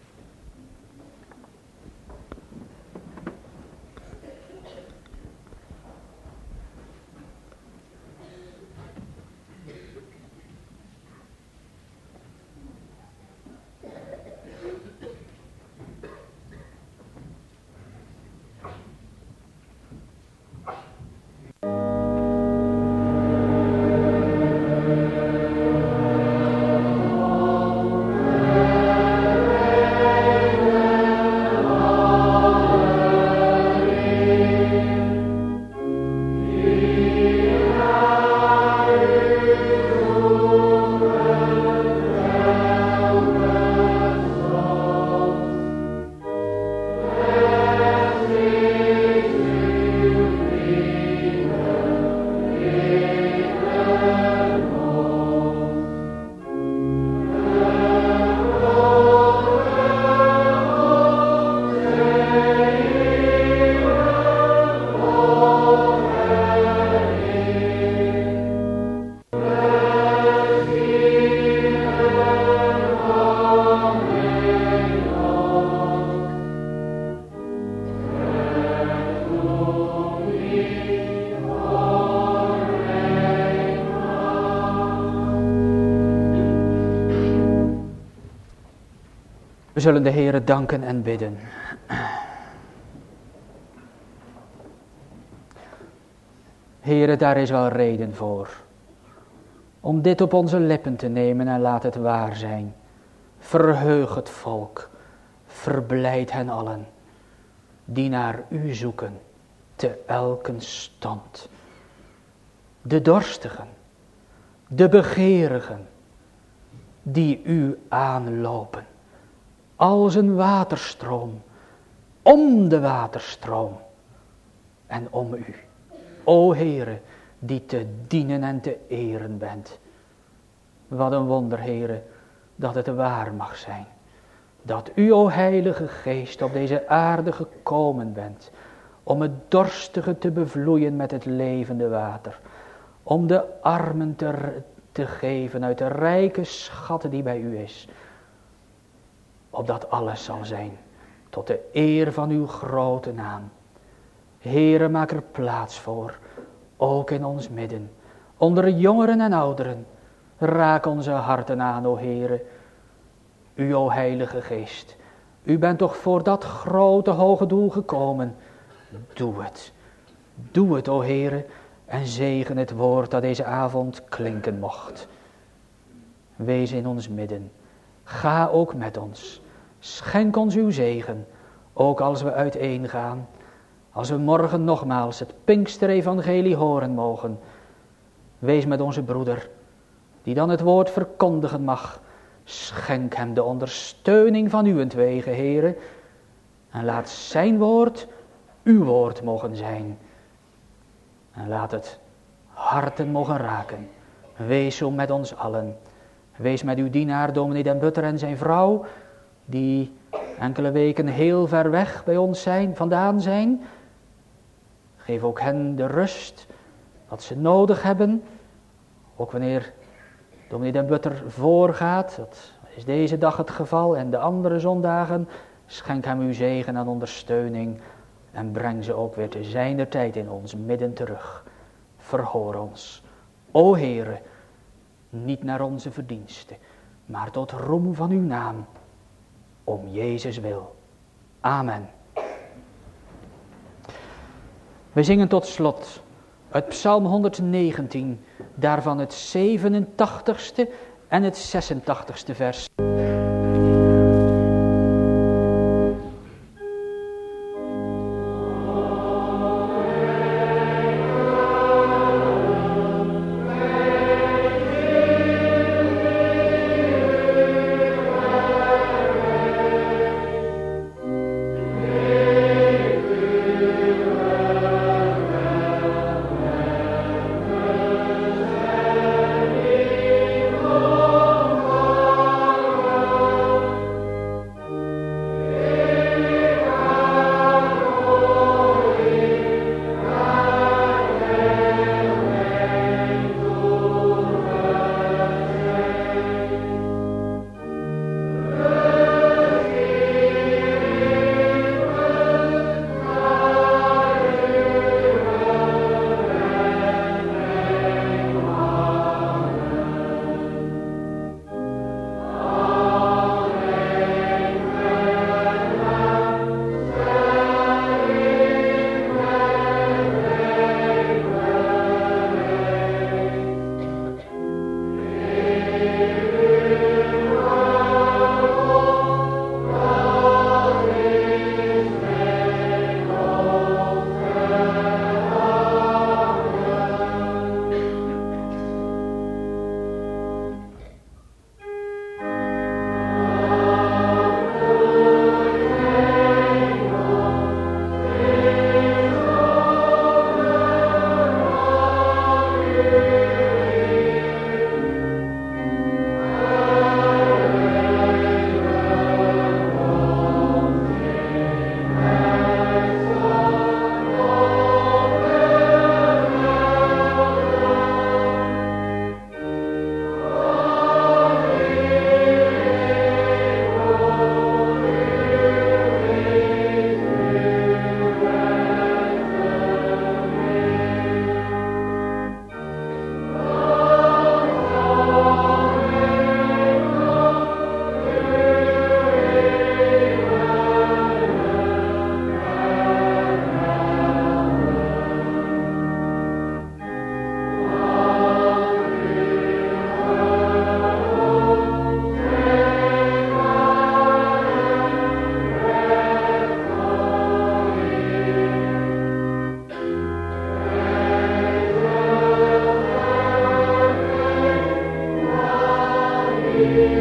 We zullen de Heere danken en bidden. Heere, daar is wel reden voor. Om dit op onze lippen te nemen en laat het waar zijn. Verheug het volk. Verblijd hen allen. Die naar u zoeken. Te elken stand. De dorstigen. De begeerigen. Die u aanlopen. Als een waterstroom, om de waterstroom en om u. O Heere, die te dienen en te eren bent. Wat een wonder, Heere, dat het waar mag zijn. Dat u, o Heilige Geest, op deze aarde gekomen bent. Om het dorstige te bevloeien met het levende water. Om de armen te, te geven uit de rijke schatten die bij u is. Opdat alles zal zijn tot de eer van uw grote naam. Heere, maak er plaats voor, ook in ons midden, onder jongeren en ouderen. Raak onze harten aan, o Heere. U, o Heilige Geest, u bent toch voor dat grote hoge doel gekomen. Doe het, doe het, o Heere, en zegen het woord dat deze avond klinken mocht. Wees in ons midden. Ga ook met ons. Schenk ons uw zegen, ook als we uiteen gaan. Als we morgen nogmaals het Pinksterevangelie horen mogen. Wees met onze broeder, die dan het woord verkondigen mag. Schenk hem de ondersteuning van uwentwege, Heere. En laat zijn woord uw woord mogen zijn. En laat het harten mogen raken. Wees zo met ons allen. Wees met uw dienaar, dominee Den Butter en zijn vrouw, die enkele weken heel ver weg bij ons zijn, vandaan zijn. Geef ook hen de rust wat ze nodig hebben. Ook wanneer dominee Den Butter voorgaat, dat is deze dag het geval, en de andere zondagen, schenk hem uw zegen en ondersteuning en breng ze ook weer te zijner tijd in ons midden terug. Verhoor ons, o Heere, niet naar onze verdiensten, maar tot roem van uw naam, om Jezus wil. Amen. We zingen tot slot uit Psalm honderdnegentien, daarvan het zevenentachtigste en het zesentachtigste vers.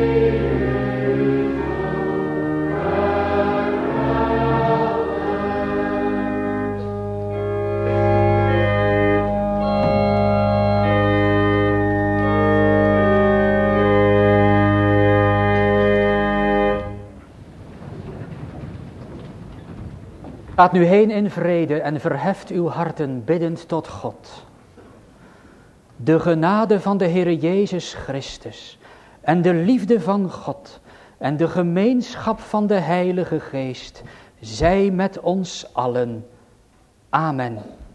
Gaat nu heen in vrede en verheft uw harten biddend tot God. De genade van de Heere Jezus Christus en de liefde van God en de gemeenschap van de Heilige Geest zij met ons allen. Amen.